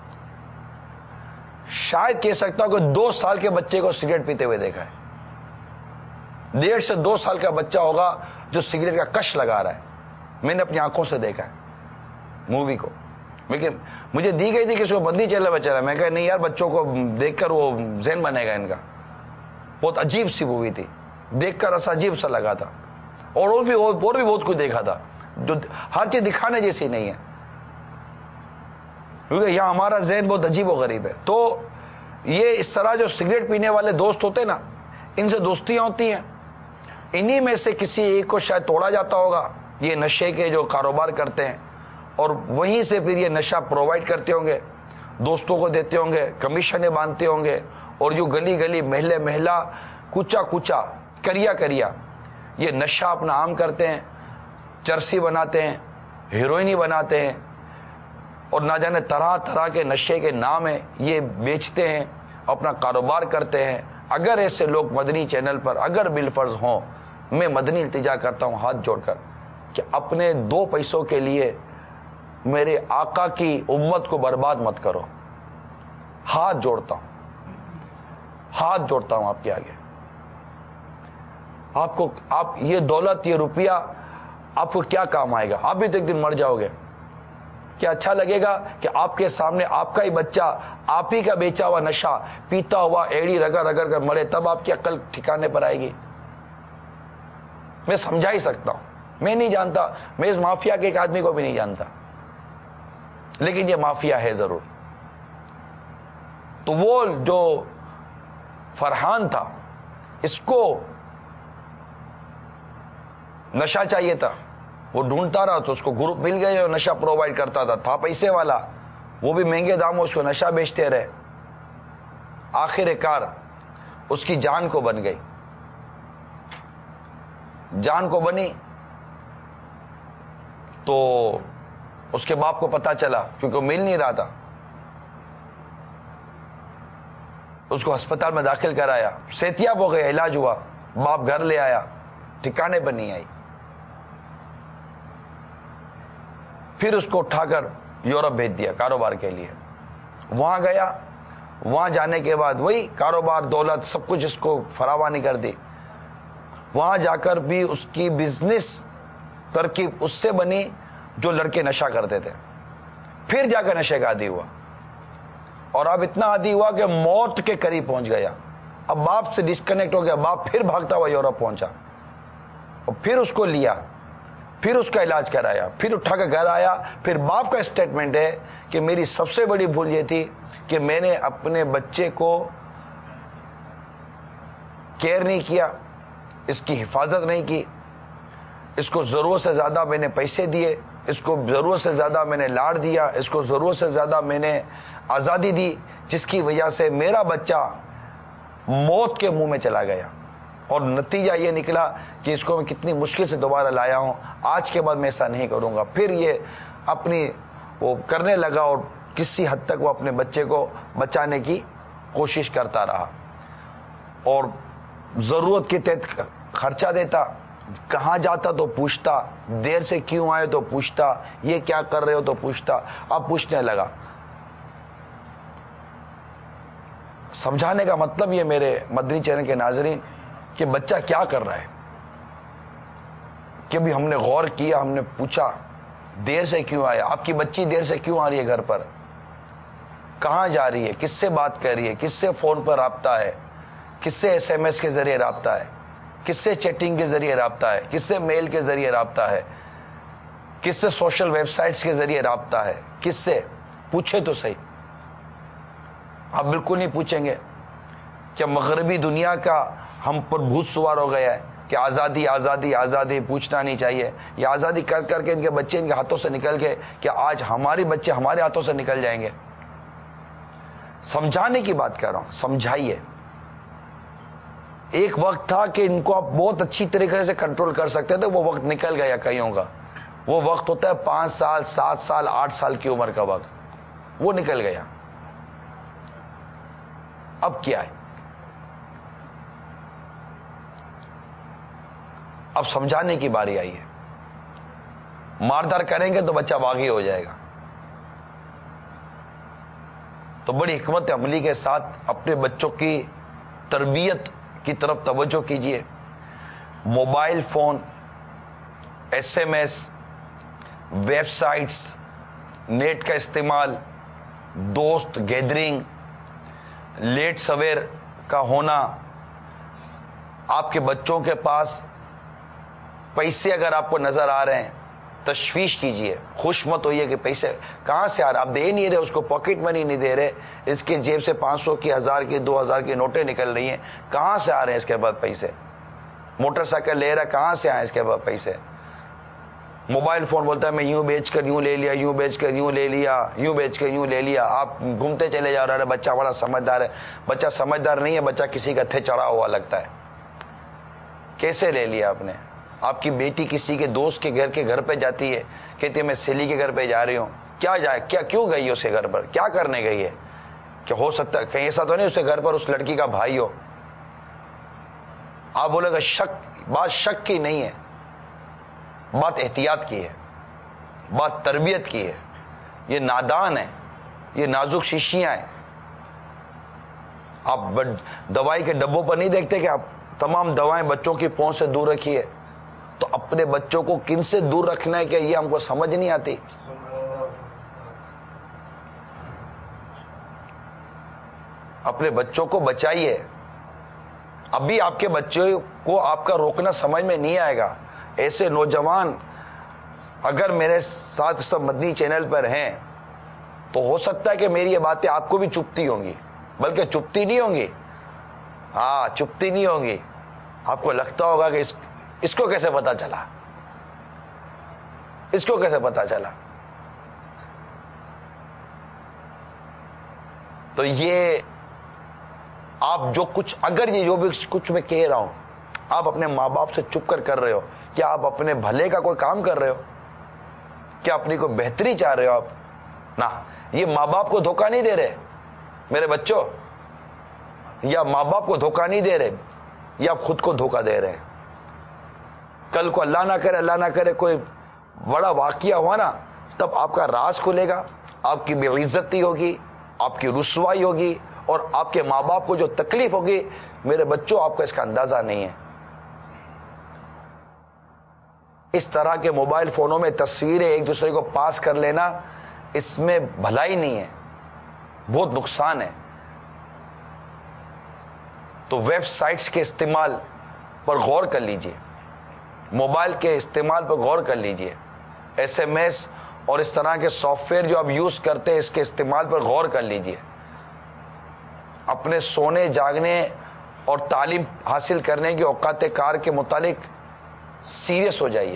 شاید کہہ سکتا ہوں کہ دو سال کے بچے کو سگریٹ پیتے ہوئے دیکھا ہے. ڈیڑھ سے دو سال کا بچہ ہوگا جو سگریٹ کا کش لگا رہا ہے. میں نے اپنی آنکھوں سے دیکھا ہے مووی کو. لیکن مجھے دی گئی تھی کہ اس کو بندی چلے بچہ رہا. میں کہا نہیں یار، بچوں کو دیکھ کر وہ ذہن بنے گا ان کا. بہت عجیب سی مووی تھی، دیکھ کر ایسا عجیب سا لگا تھا. اور اور بھی اور بھی بہت کچھ دیکھا تھا جو ہر چیز دکھانے جیسی نہیں ہے، کیونکہ یہاں ہمارا ذہن بہت عجیب و غریب ہے. تو یہ اس طرح جو سگریٹ پینے والے دوست ہوتے ہیں نا، ان سے دوستیاں ہوتی ہیں. انہی میں سے کسی ایک کو شاید توڑا جاتا ہوگا، یہ نشے کے جو کاروبار کرتے ہیں، اور وہیں سے پھر یہ نشہ پرووائڈ کرتے ہوں گے، دوستوں کو دیتے ہوں گے، کمیشنیں باندھتے ہوں گے، اور جو گلی گلی محلے محلہ کوچا کوچا کریا کریا یہ نشہ اپنا عام کرتے ہیں، چرسی بناتے ہیں، ہیروئنی بناتے ہیں، اور نہ جانے طرح طرح کے نشے کے نام ہیں یہ بیچتے ہیں، اپنا کاروبار کرتے ہیں. اگر ایسے لوگ مدنی چینل پر اگر بالفرض ہوں، میں مدنی التجا کرتا ہوں ہاتھ جوڑ کر کہ اپنے دو پیسوں کے لیے میرے آقا کی امت کو برباد مت کرو. ہاتھ جوڑتا ہوں، ہاتھ جوڑتا ہوں آپ کے آگے. آپ کو، آپ یہ دولت، یہ روپیہ آپ کو کیا کام آئے گا؟ آپ بھی تو ایک دن مر جاؤ گے. کیا اچھا لگے گا کہ آپ کے سامنے آپ کا ہی بچہ آپ ہی کا بیچا ہوا نشہ پیتا ہوا ایڑی رگڑ رگڑ کر مرے؟ تب آپ کی عقل ٹھکانے پر آئے گی. میں سمجھا ہی سکتا ہوں. میں نہیں جانتا، میں اس مافیا کے ایک آدمی کو بھی نہیں جانتا، لیکن یہ مافیا ہے ضرور. تو وہ جو فرحان تھا، اس کو نشہ چاہیے تھا، وہ ڈھونڈتا رہا تو اس کو گروپ مل گئے اور نشہ پرووائڈ کرتا تھا. تھا پیسے والا، وہ بھی مہنگے داموں اس کو نشہ بیچتے رہے. آخر کار اس کی جان کو بن گئی. جان کو بنی تو اس کے باپ کو پتا چلا، کیونکہ وہ مل نہیں رہا تھا. اس کو ہسپتال میں داخل کرایا، صحتیاب ہو گیا، علاج ہوا. باپ گھر لے آیا، ٹھکانے پر نہیں آئی. پھر اس کو اٹھا کر یورپ بھیج دیا کاروبار کے لیے. وہاں گیا، وہاں جانے کے بعد وہی کاروبار، دولت، سب کچھ اس کو فراوانی کر دی. وہاں جا کر بھی اس کی بزنس ترکیب اس سے بنی جو لڑکے نشہ کرتے تھے. پھر جا کر نشے کا عادی ہوا، اور اب اتنا عادی ہوا کہ موت کے قریب پہنچ گیا. اب باپ سے ڈسکنیکٹ ہو گیا. باپ پھر بھاگتا ہوا یورپ پہنچا، اور پھر اس کو لیا، پھر اس کا علاج کرایا، پھر اٹھا کے گھر آیا. پھر باپ کا اسٹیٹمنٹ ہے کہ میری سب سے بڑی بھول یہ تھی کہ میں نے اپنے بچے کو کیئر نہیں کیا، اس کی حفاظت نہیں کی. اس کو ضرورت سے زیادہ میں نے پیسے دیے، اس کو ضرورت سے زیادہ میں نے لاڑ دیا، اس کو ضرورت سے زیادہ میں نے آزادی دی، جس کی وجہ سے میرا بچہ موت کے منہ میں چلا گیا. اور نتیجہ یہ نکلا کہ اس کو میں کتنی مشکل سے دوبارہ لایا ہوں. آج کے بعد میں ایسا نہیں کروں گا. پھر یہ اپنی وہ کرنے لگا، اور کسی حد تک وہ اپنے بچے کو بچانے کی کوشش کرتا رہا، اور ضرورت کے تحت خرچہ دیتا. کہاں جاتا تو پوچھتا، دیر سے کیوں آئے تو پوچھتا، یہ کیا کر رہے ہو تو پوچھتا. اب پوچھنے لگا. سمجھانے کا مطلب یہ میرے مدنی چینل کے ناظرین کہ بچہ کیا کر رہا ہے، کہ بھی ہم نے غور کیا، ہم نے پوچھا دیر سے کیوں آیا. آپ کی بچی دیر سے کیوں آ رہی ہے گھر پر، کہاں جا رہی ہے، کس سے بات کر رہی ہے، کس سے فون پر رابطہ ہے، کس سے ایس ایم ایس کے ذریعے رابطہ ہے، کس سے چیٹنگ کے ذریعے رابطہ ہے، کس سے میل کے ذریعے رابطہ ہے، کس سے سوشل ویب سائٹس کے ذریعے رابطہ ہے، کس سے پوچھے تو صحیح. آپ بالکل نہیں پوچھیں گے. کیا مغربی دنیا کا ہم پر بھوت سوار ہو گیا ہے کہ آزادی آزادی آزادی، پوچھنا نہیں چاہیے. یہ آزادی کر کر کے ان کے بچے ان کے ہاتھوں سے نکل گئے کہ آج ہمارے بچے ہمارے ہاتھوں سے نکل جائیں گے. سمجھانے کی بات کر رہا ہوں، سمجھائیے. ایک وقت تھا کہ ان کو آپ بہت اچھی طریقے سے کنٹرول کر سکتے تھے، وہ وقت نکل گیا کئیوں کا. وہ وقت ہوتا ہے پانچ سال سات سال آٹھ سال کی عمر کا وقت، وہ نکل گیا. اب کیا ہے؟ اب سمجھانے کی باری آئی ہے. ماردار کریں گے تو بچہ باغی ہو جائے گا. تو بڑی حکمت عملی کے ساتھ اپنے بچوں کی تربیت کی طرف توجہ کیجیے. Mobile phone, S M S, websites, net کا استعمال، دوست گیدرنگ، لیٹ سویر کا ہونا. آپ کے بچوں کے پاس پیسے اگر آپ کو نظر آ رہے ہیں، تشویش کیجئے. خوش مت ہوئیے کہ پیسے کہاں سے آ رہے، آپ دے نہیں رہے اس کو، پاکٹ منی نہیں دے رہے، اس کے جیب سے پانچ سو کی، ہزار کی، دو ہزار کی نوٹیں نکل رہی ہیں. کہاں سے آ رہے ہیں اس کے بعد پیسے؟ موٹر سائیکل لے رہا، کہاں سے آئے اس کے بعد پیسے؟ موبائل فون بولتا ہے میں یوں بیچ کر یوں لے لیا، یوں بیچ کر یوں لے لیا، یوں بیچ کر یوں لے لیا. آپ گھومتے چلے جا رہے ہیں. بچہ بڑا سمجھدار ہے. بچہ سمجھدار نہیں ہے، بچہ کسی کا تھے چڑھا ہوا لگتا ہے. کیسے لے لیا آپ نے؟ آپ کی بیٹی کسی کے دوست کے گھر کے گھر پہ جاتی ہے، کہتی ہے میں سیلی کے گھر پہ جا رہی ہوں. کیا جائے، کیا کیوں گئی ہے اس کے گھر پر، کیا کرنے گئی ہے؟ کہ ہو سکتا ہے کہیں ایسا تو نہیں اس کے گھر پر اس لڑکی کا بھائی ہو. آپ بولے گا شک، بات شک کی نہیں ہے، بات احتیاط کی ہے، بات تربیت کی ہے. یہ نادان ہے، یہ نازک شیشیاں ہیں. آپ دوائی کے ڈبوں پر نہیں دیکھتے کہ آپ تمام دوائیں بچوں کی پہنچ سے دور رکھیے. تو اپنے بچوں کو کن سے دور رکھنا ہے کہ یہ ہم کو سمجھ نہیں آتی. اپنے بچوں کو بچائیے. ابھی آپ کے بچوں کو آپ کا روکنا سمجھ میں نہیں آئے گا، ایسے نوجوان اگر میرے ساتھ اس وقت مدنی چینل پر ہیں تو ہو سکتا ہے کہ میری یہ باتیں آپ کو بھی چپتی ہوں گی، بلکہ چپتی نہیں ہوں گی، ہاں چپتی نہیں ہوں گی. آپ کو لگتا ہوگا کہ اس, اس کو کیسے پتا چلا، اس کو کیسے پتا چلا. تو یہ آپ جو کچھ، اگر یہ جو بھی کچھ میں کہہ رہا ہوں آپ اپنے ماں باپ سے چپ کر کر رہے ہو، کیا آپ اپنے بھلے کا کوئی کام کر رہے ہو؟ کیا اپنی کوئی بہتری چاہ رہے ہو آپ؟ نہ، یہ ماں باپ کو دھوکہ نہیں دے رہے میرے بچوں، یا ماں باپ کو دھوکہ نہیں دے رہے، یا آپ خود کو دھوکہ دے رہے ہیں. کل کو اللہ نہ کرے اللہ نہ کرے کوئی بڑا واقعہ ہوا نا، تب آپ کا راز کھلے گا، آپ کی بے عزتی ہوگی، آپ کی رسوائی ہوگی، اور آپ کے ماں باپ کو جو تکلیف ہوگی میرے بچوں آپ کا اس کا اندازہ نہیں ہے. اس طرح کے موبائل فونوں میں تصویریں ایک دوسرے کو پاس کر لینا، اس میں بھلائی نہیں ہے، بہت نقصان ہے. تو ویب سائٹس کے استعمال پر غور کر لیجئے، موبائل کے استعمال پر غور کر لیجئے، ایس ایم ایس اور اس طرح کے سافٹ ویئر جو آپ یوز کرتے ہیں اس کے استعمال پر غور کر لیجئے. اپنے سونے جاگنے اور تعلیم حاصل کرنے کے اوقات کار کے متعلق سیریس ہو جائیے.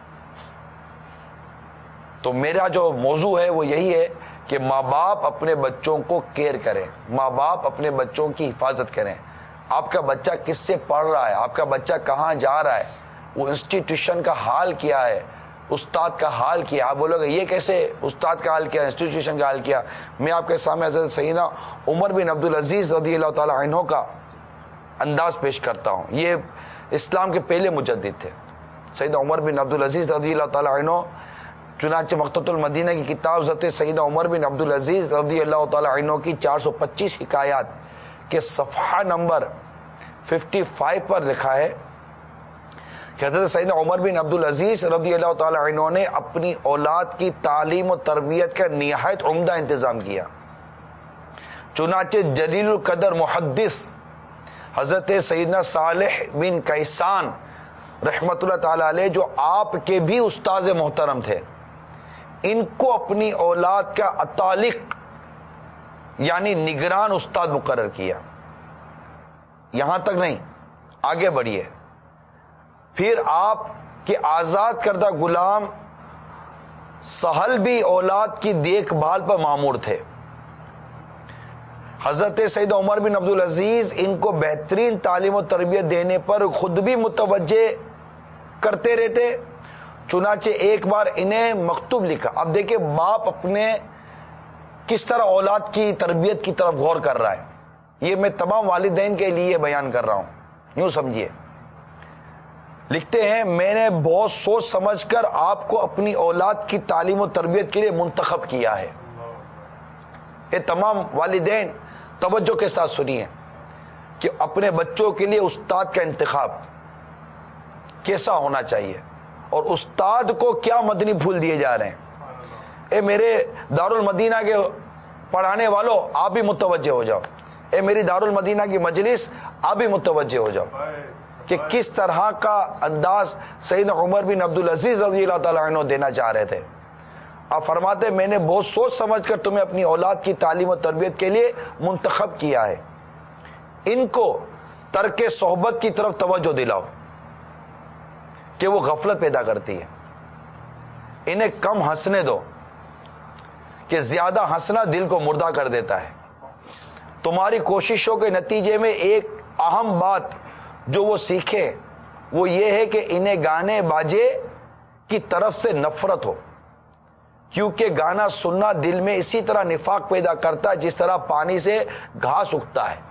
تو میرا جو موضوع ہے وہ یہی ہے کہ ماں باپ اپنے بچوں کو کیئر کریں، ماں باپ اپنے بچوں کی حفاظت کریں. آپ کا بچہ کس سے پڑھ رہا ہے، آپ کا بچہ کہاں جا رہا ہے، وہ انسٹیٹیوشن کا حال کیا ہے، استاد کا حال کیا. آپ بولو گے یہ کیسے استاد کا حال کیا، انسٹیٹیوشن کا حال کیا. میں آپ کے سامنے حضرت سیدنا عمر بن عبدالعزیز رضی اللہ تعالی عنہ کا انداز پیش کرتا ہوں. یہ اسلام کے پہلے مجدد تھے سیدنا عمر بن عبدالعزیز رضی اللہ تعالی عنہ. چنانچہ مقتۃ المدینہ کی کتاب حضرت سیدنا عمر بن عبدالعزیز رضی اللہ تعالی عنہ کی چار سو پچیس حکایات کے صفحہ نمبر پچپن پر لکھا ہے کہ حضرت سیدنا عمر بن عبدالعزیز رضی اللہ تعالی عنہ نے اپنی اولاد کی تعلیم و تربیت کا نہایت عمدہ انتظام کیا. چنانچہ جلیل القدر محدث حضرت سیدنا صالح بن کیسان رحمت اللہ تعالی علیہ، جو آپ کے بھی استاذ محترم تھے، ان کو اپنی اولاد کا اتالق یعنی نگران استاد مقرر کیا. یہاں تک نہیں، آگے بڑھیے. پھر آپ کے آزاد کردہ غلام سہل بھی اولاد کی دیکھ بھال پر مامور تھے. حضرت سید عمر بن عبدالعزیز ان کو بہترین تعلیم و تربیت دینے پر خود بھی متوجہ کرتے رہتے. چنانچہ ایک بار انہیں مکتوب لکھا. اب دیکھیں باپ اپنے کس طرح اولاد کی تربیت کی طرف غور کر رہا ہے. یہ میں تمام والدین کے لیے بیان کر رہا ہوں، یوں سمجھیے. لکھتے ہیں میں نے بہت سوچ سمجھ کر آپ کو اپنی اولاد کی تعلیم و تربیت کے لیے منتخب کیا ہے. یہ تمام والدین توجہ کے ساتھ سنیے کہ اپنے بچوں کے لیے استاد کا انتخاب کیسا ہونا چاہیے، اور استاد کو کیا مدنی پھول دیے جا رہے ہیں. اے میرے دارالمدینہ کے پڑھانے والوں آپ بھی متوجہ ہو جاؤ، اے میری دارالمدینہ کی مجلس آپ بھی متوجہ ہو جاؤ کہ کس طرح کا انداز سیدنا عمر بن عبدالعزیز رضی اللہ تعالیٰ عنہ دینا چاہ رہے تھے. آپ فرماتے میں نے بہت سوچ سمجھ کر تمہیں اپنی اولاد کی تعلیم و تربیت کے لیے منتخب کیا ہے. ان کو ترک صحبت کی طرف توجہ دلاؤ کہ وہ غفلت پیدا کرتی ہے. انہیں کم ہنسنے دو کہ زیادہ ہنسنا دل کو مردہ کر دیتا ہے. تمہاری کوششوں کے نتیجے میں ایک اہم بات جو وہ سیکھے وہ یہ ہے کہ انہیں گانے باجے کی طرف سے نفرت ہو، کیونکہ گانا سننا دل میں اسی طرح نفاق پیدا کرتا ہے جس طرح پانی سے گھاس اگتا ہے.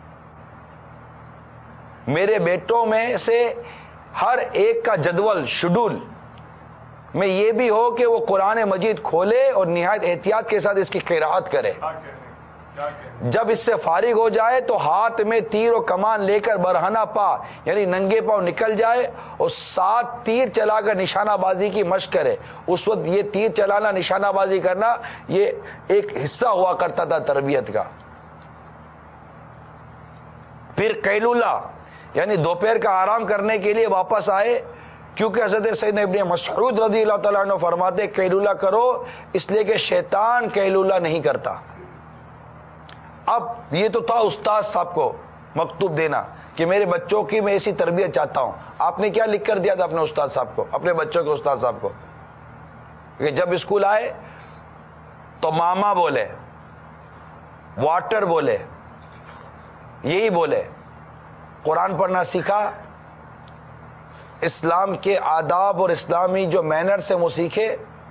میرے بیٹوں میں سے ہر ایک کا جدول شیڈول میں یہ بھی ہو کہ وہ قرآن مجید کھولے اور نہایت احتیاط کے ساتھ اس کی قراءت کرے. جب اس سے فارغ ہو جائے تو ہاتھ میں تیر و کمان لے کر برہنہ پا یعنی ننگے پاؤں نکل جائے اور سات تیر چلا کر نشانہ بازی کی مشق کرے. اس وقت یہ تیر چلانا، نشانہ بازی کرنا یہ ایک حصہ ہوا کرتا تھا تربیت کا. پھر قیلولہ یعنی دوپہر کا آرام کرنے کے لیے واپس آئے کیونکہ حضرت سیدنا ابن مسعود رضی اللہ تعالیٰ عنہ فرماتے قیلولہ کرو اس لیے کہ شیطان قیلولہ نہیں کرتا. اب یہ تو تھا استاد صاحب کو مکتوب دینا کہ میرے بچوں کی میں ایسی تربیت چاہتا ہوں. آپ نے کیا لکھ کر دیا تھا اپنے استاد صاحب کو, اپنے بچوں کے استاد صاحب کو, کہ جب اسکول آئے تو ماما بولے, واٹر بولے, یہی بولے. قرآن پڑھنا سیکھا, اسلام کے آداب اور اسلامی جو مینر سے وہ سیکھے.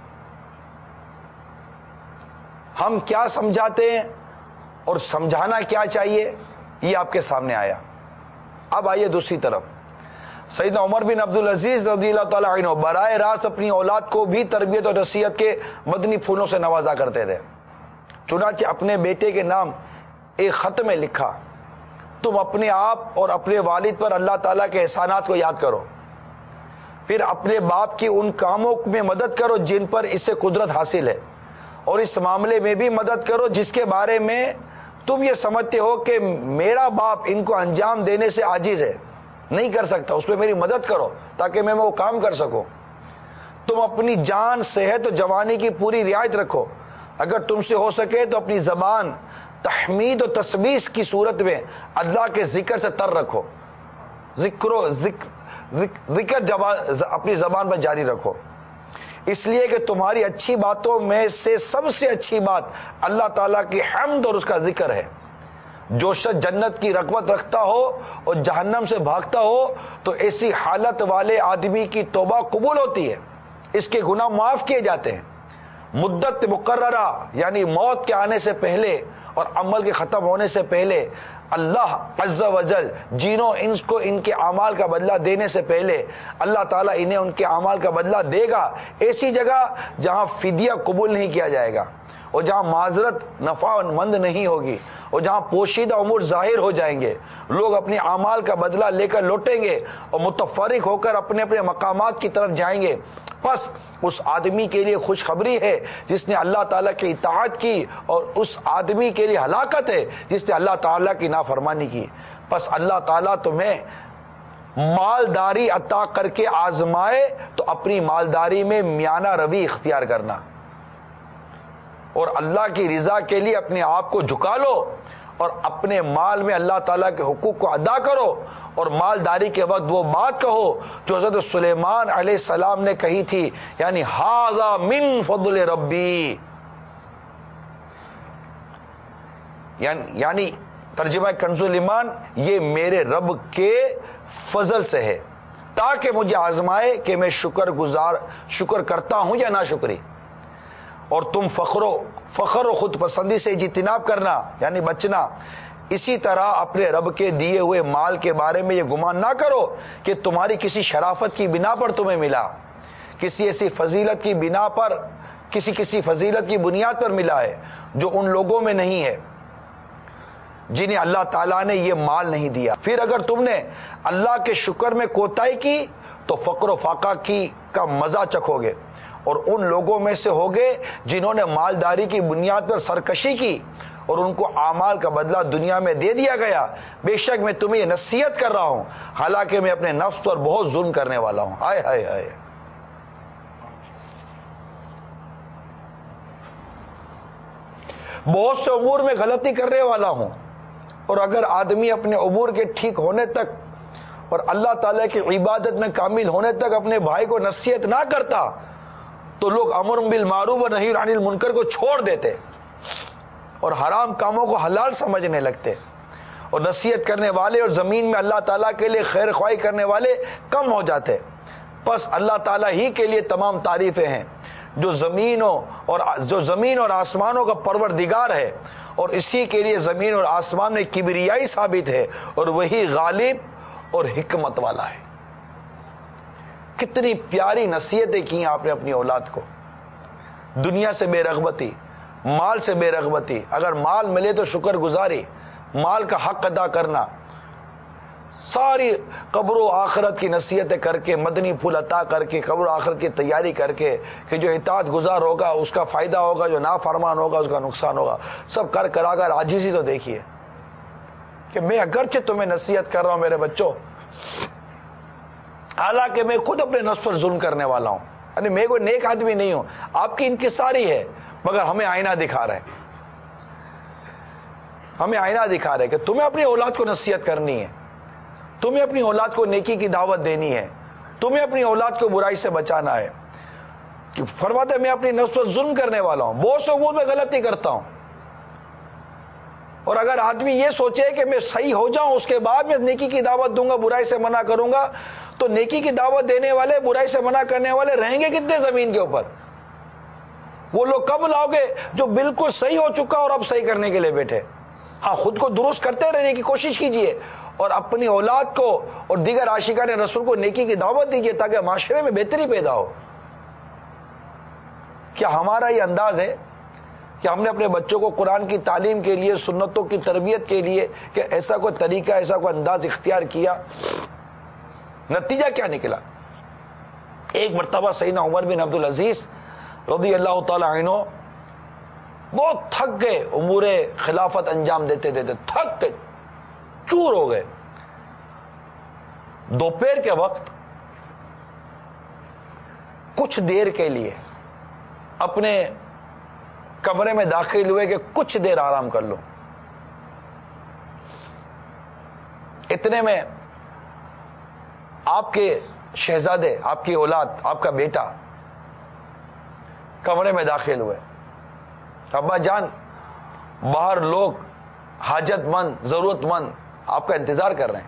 ہم کیا سمجھاتے ہیں اور سمجھانا کیا چاہیے یہ آپ کے سامنے آیا. اب آئیے دوسری طرف, سیدنا عمر بن عبدالعزیز رضی اللہ تعالیٰ عنہ براہ راست اپنی اولاد کو بھی تربیت اور نصیحت کے مدنی پھولوں سے نوازا کرتے تھے. چنانچہ اپنے بیٹے کے نام ایک خط میں لکھا, تم اپنے آپ اور اپنے والد پر اللہ تعالیٰ کے احسانات کو یاد کرو, پھر اپنے باپ کی ان کاموں میں مدد کرو جن پر اسے قدرت حاصل ہے, اور اس معاملے میں بھی مدد کرو جس کے بارے میں تم یہ سمجھتے ہو کہ میرا باپ ان کو انجام دینے سے عاجز ہے, نہیں کر سکتا, اس پہ میری مدد کرو تاکہ میں وہ کام کر سکوں. تم اپنی جان, صحت اور جوانی کی پوری رعایت رکھو. اگر تم سے ہو سکے تو اپنی زبان تحمید و تسبیح کی صورت میں اللہ کے ذکر سے تر رکھو. ذکر و ذکر اپنی زبان پر جاری رکھو, اس لیے کہ تمہاری اچھی باتوں میں سے سب سے اچھی بات اللہ تعالیٰ کی حمد اور اس کا ذکر ہے. جو شخص جنت کی رغبت رکھتا ہو اور جہنم سے بھاگتا ہو تو ایسی حالت والے آدمی کی توبہ قبول ہوتی ہے, اس کے گناہ معاف کیے جاتے ہیں. مدت مقررہ یعنی موت کے آنے سے پہلے اور عمل کے ختم ہونے سے پہلے اللہ عز و جل جنوں انس کو ان کے اعمال کا بدلہ دینے سے پہلے اللہ تعالیٰ انہیں ان کے اعمال کا بدلہ دے گا ایسی جگہ جہاں فدیہ قبول نہیں کیا جائے گا, اور جہاں معذرت نفع مند نہیں ہوگی, اور جہاں پوشیدہ امور ظاہر ہو جائیں گے. لوگ اپنے اعمال کا بدلہ لے کر لوٹیں گے اور متفرق ہو کر اپنے اپنے مقامات کی طرف جائیں گے. بس اس آدمی کے لیے خوشخبری ہے جس نے اللہ تعالیٰ کی اطاعت کی, اور اس آدمی کے لیے ہلاکت ہے جس نے اللہ تعالیٰ کی نافرمانی کی. بس اللہ تعالیٰ تمہیں مالداری عطا کر کے آزمائے تو اپنی مالداری میں میانہ روی اختیار کرنا, اور اللہ کی رضا کے لیے اپنے آپ کو جھکا لو, اور اپنے مال میں اللہ تعالیٰ کے حقوق کو ادا کرو, اور مالداری کے وقت وہ بات کہو جو حضرت سلیمان علیہ السلام نے کہی تھی, یعنی ھذا من فضل ربی, یعنی ترجمہ کنز الایمان, یہ میرے رب کے فضل سے ہے تاکہ مجھے آزمائے کہ میں شکر گزار شکر کرتا ہوں یا ناشکری. اور تم فخر و فخر و خود پسندی سے اجتناب کرنا یعنی بچنا. اسی طرح اپنے رب کے دیے ہوئے مال کے بارے میں یہ گمان نہ کرو کہ تمہاری کسی شرافت کی بنا پر تمہیں ملا, کسی ایسی فضیلت کی بنا پر, کسی کسی فضیلت کی بنیاد پر ملا ہے جو ان لوگوں میں نہیں ہے جنہیں اللہ تعالیٰ نے یہ مال نہیں دیا. پھر اگر تم نے اللہ کے شکر میں کوتاہی کی تو فقر و فاقہ کی کا مزہ چکھو گے, اور ان لوگوں میں سے ہوگے جنہوں نے مالداری کی بنیاد پر سرکشی کی اور ان کو اعمال کا بدلہ دنیا میں دے دیا گیا. بے شک میں تمہیں یہ نصیحت کر رہا ہوں حالانکہ میں اپنے نفس پر بہت ظلم کرنے والا ہوں. ہائے ہائے ہائے, بہت سے امور میں غلطی کرنے والا ہوں, اور اگر آدمی اپنے امور کے ٹھیک ہونے تک اور اللہ تعالیٰ کی عبادت میں کامل ہونے تک اپنے بھائی کو نصیحت نہ کرتا تو لوگ امر بالمعروف و نہی عن المنکر کو چھوڑ دیتے اور حرام کاموں کو حلال سمجھنے لگتے, اور نصیحت کرنے والے اور زمین میں اللہ تعالیٰ کے لیے خیر خواہی کرنے والے کم ہو جاتے. بس اللہ تعالیٰ ہی کے لیے تمام تعریفیں ہیں جو زمینوں اور جو زمین اور آسمانوں کا پروردگار ہے, اور اسی کے لیے زمین اور آسمان میں کبریائی ثابت ہے, اور وہی غالب اور حکمت والا ہے. کتنی پیاری نصیحتیں کی آپ نے اپنی اولاد کو. دنیا سے بے رغبتی, مال سے بے رغبتی, اگر مال ملے تو شکر گزاری, مال کا حق ادا کرنا, ساری قبر و آخرت کی نصیحتیں کر کے, مدنی پھول عطا کر کے, قبر و آخرت کی تیاری کر کے کہ جو اطاعت گزار ہوگا اس کا فائدہ ہوگا, جو نافرمان ہوگا اس کا نقصان ہوگا, سب کر کرا کر عاجزی تو دیکھیے کہ میں اگرچہ تمہیں نصیحت کر رہا ہوں میرے بچوں, حالانکہ میں خود اپنے نفس پر ظلم کرنے والا ہوں، یعنی میں کوئی نیک آدمی نہیں ہوں، آپ کی انکساری ہے، مگر ہمیں آئینہ دکھا رہے ہیں، ہمیں آئینہ دکھا رہے کہ تمہیں اپنی اولاد کو نصیحت کرنی ہے، تمہیں اپنی اولاد کو نیکی کی دعوت دینی ہے، تمہیں اپنی اولاد کو برائی سے بچانا ہے. کہ فرماتے میں اپنی نفس پر ظلم کرنے والا ہوں، بہت سے امور میں غلطی کرتا ہوں، اور اگر آدمی یہ سوچے کہ میں صحیح ہو جاؤں اس کے بعد میں نیکی کی دعوت دوں گا، برائی سے منع کروں گا، تو نیکی کی دعوت دینے والے، برائی سے منع کرنے والے رہیں گے کتنے زمین کے اوپر؟ وہ لوگ کب لاؤ گے جو بالکل صحیح ہو چکا اور اب صحیح کرنے کے لیے بیٹھے؟ ہاں، خود کو درست کرتے رہنے کی کوشش کیجئے اور اپنی اولاد کو اور دیگر عاشقان رسول کو نیکی کی دعوت دیجئے تاکہ معاشرے میں بہتری پیدا ہو. کیا ہمارا یہ انداز ہے کہ ہم نے اپنے بچوں کو قرآن کی تعلیم کے لیے، سنتوں کی تربیت کے لیے کہ ایسا کوئی طریقہ، ایسا کوئی انداز اختیار کیا؟ نتیجہ کیا نکلا؟ ایک مرتبہ سیدنا عمر بن عبدالعزیز رضی اللہ تعالی عنہ بہت تھک گئے، امور خلافت انجام دیتے دیتے تھک گئے، چور ہو گئے. دوپہر کے وقت کچھ دیر کے لیے اپنے کمرے میں داخل ہوئے کہ کچھ دیر آرام کر لو. اتنے میں آپ کے شہزادے، آپ کی اولاد، آپ کا بیٹا کمرے میں داخل ہوئے. ابا جان، باہر لوگ حاجت مند، ضرورت مند آپ کا انتظار کر رہے ہیں.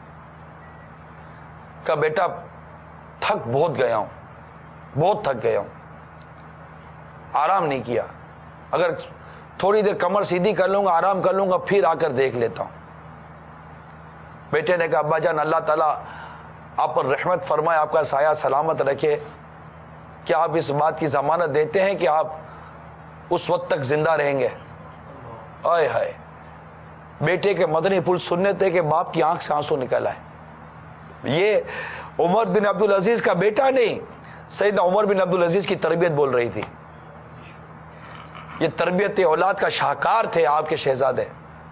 کہ بیٹا تھک بہت گیا ہوں، بہت تھک گیا ہوں، آرام نہیں کیا، اگر تھوڑی دیر کمر سیدھی کر لوں گا، آرام کر لوں گا، پھر آ کر دیکھ لیتا ہوں. بیٹے نے کہا ابا جان اللہ تعالیٰ آپ پر رحمت فرمائے، آپ کا سایہ سلامت رکھے. کیا آپ اس بات کی ضمانت دیتے ہیں کہ آپ اس وقت تک زندہ رہیں گے؟ آئے ہائے، بیٹے کے مدنی پھول سننے تھے کہ باپ کی آنکھ سے آنسو نکل آئے. یہ عمر بن عبدالعزیز کا بیٹا نہیں، سیدنا عمر بن عبدالعزیز کی تربیت بول رہی تھی. یہ تربیت اولاد کا شاہکار تھے آپ کے شہزادے،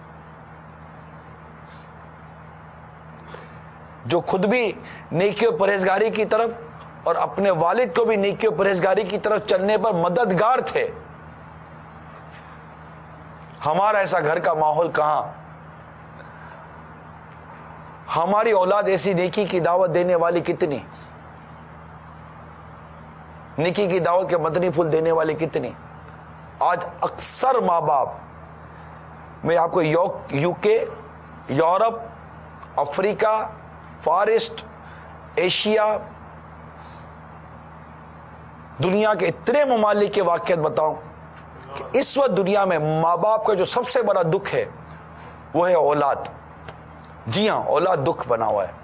جو خود بھی نیکی و پرہیزگاری کی طرف اور اپنے والد کو بھی نیکی و پرہیزگاری کی طرف چلنے پر مددگار تھے. ہمارا ایسا گھر کا ماحول کہاں؟ ہماری اولاد ایسی نیکی کی دعوت دینے والی کتنی، نیکی کی دعوت کے مدنی پھول دینے والی کتنی. آج اکثر ماں باپ، میں آپ کو یو کے، یورپ، افریقہ، فارسٹ، ایشیا، دنیا کے اتنے ممالک کے واقعات بتاؤں کہ اس وقت دنیا میں ماں باپ کا جو سب سے بڑا دکھ ہے وہ ہے اولاد. جی ہاں، اولاد دکھ بنا ہوا ہے.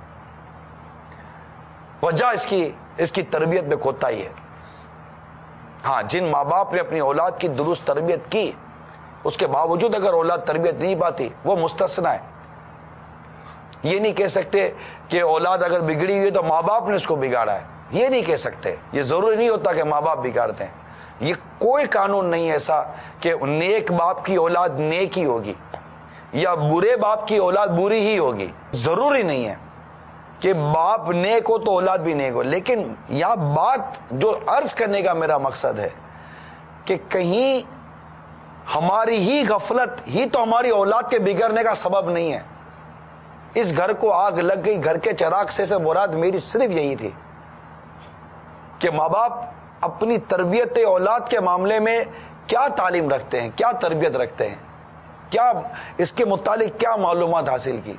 وجہ اس کی اس کی تربیت میں کوتاہی ہے. ہاں، جن ماں باپ نے اپنی اولاد کی درست تربیت کی، اس کے باوجود اگر اولاد تربیت نہیں پاتی، وہ مستثنا ہے. یہ نہیں کہہ سکتے کہ اولاد اگر بگڑی ہوئی ہے تو ماں باپ نے اس کو بگاڑا ہے، یہ نہیں کہہ سکتے. یہ ضروری نہیں ہوتا کہ ماں باپ بگاڑتے ہیں. یہ کوئی قانون نہیں ایسا کہ نیک باپ کی اولاد نیک ہی ہوگی یا برے باپ کی اولاد بری ہی ہوگی. ضروری نہیں ہے کہ باپ نیک ہو تو اولاد بھی نیک ہو. لیکن یہاں بات جو عرض کرنے کا میرا مقصد ہے کہ کہیں ہماری ہی غفلت ہی تو ہماری اولاد کے بگڑنے کا سبب نہیں ہے. اس گھر کو آگ لگ گئی، گھر کے چراغ سے سے مراد میری صرف یہی تھی کہ ماں باپ اپنی تربیت اولاد کے معاملے میں کیا تعلیم رکھتے ہیں، کیا تربیت رکھتے ہیں، کیا اس کے متعلق کیا معلومات حاصل کی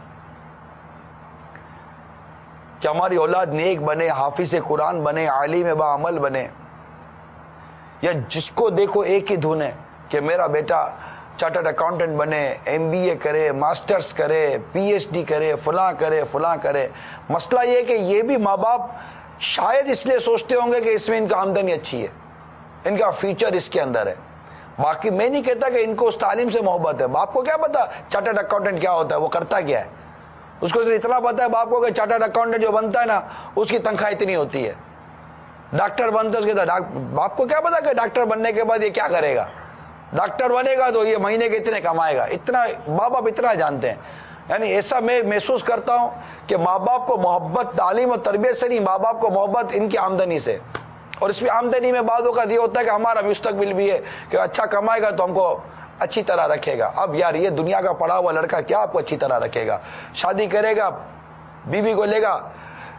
کہ ہماری اولاد نیک بنے، حافظ قرآن بنے، عالم با عمل بنے. یا جس کو دیکھو ایک ہی دھن ہے کہ میرا بیٹا چارٹرڈ اکاؤنٹنٹ بنے، ایم بی اے کرے، ماسٹرز کرے، پی ایچ ڈی کرے، فلاں کرے فلاں کرے. مسئلہ یہ کہ یہ بھی ماں باپ شاید اس لیے سوچتے ہوں گے کہ اس میں ان کا آمدنی اچھی ہے، ان کا فیوچر اس کے اندر ہے. باقی میں نہیں کہتا کہ ان کو اس تعلیم سے محبت ہے. باپ کو کیا پتا چارٹرڈ اکاؤنٹنٹ کیا ہوتا ہے، وہ کرتا کیا ہے. اس کو صرف اتنا پتا ہے باپ کو کہ چارٹرڈ اکاؤنٹنٹ جو بنتا ہے نا اس کی تنخواہ اتنی ہوتی ہے. ڈاکٹر بنتا ہے اس کے باپ کو کیا پتا کہ ڈاکٹر بننے کے بعد یہ کیا کرے گا. ڈاکٹر بنے گا تو یہ مہینے کے اتنے کمائے گا. اتنا ماں باپ اتنا جانتے ہیں. یعنی ایسا میں محسوس کرتا ہوں کہ ماں باپ کو محبت تعلیم اور تربیت سے نہیں، ماں باپ کو محبت ان کی آمدنی سے. اور اس میں آمدنی میں بعضوں کا یہ ہوتا ہے کہ ہمارا مستقبل بھی ہے کہ اچھا کمائے گا تو ہم کو اچھی طرح رکھے گا. اب یار یہ دنیا کا پڑھا ہوا لڑکا کیا آپ کو اچھی طرح رکھے گا؟ شادی کرے گا، بیوی کو لے گا،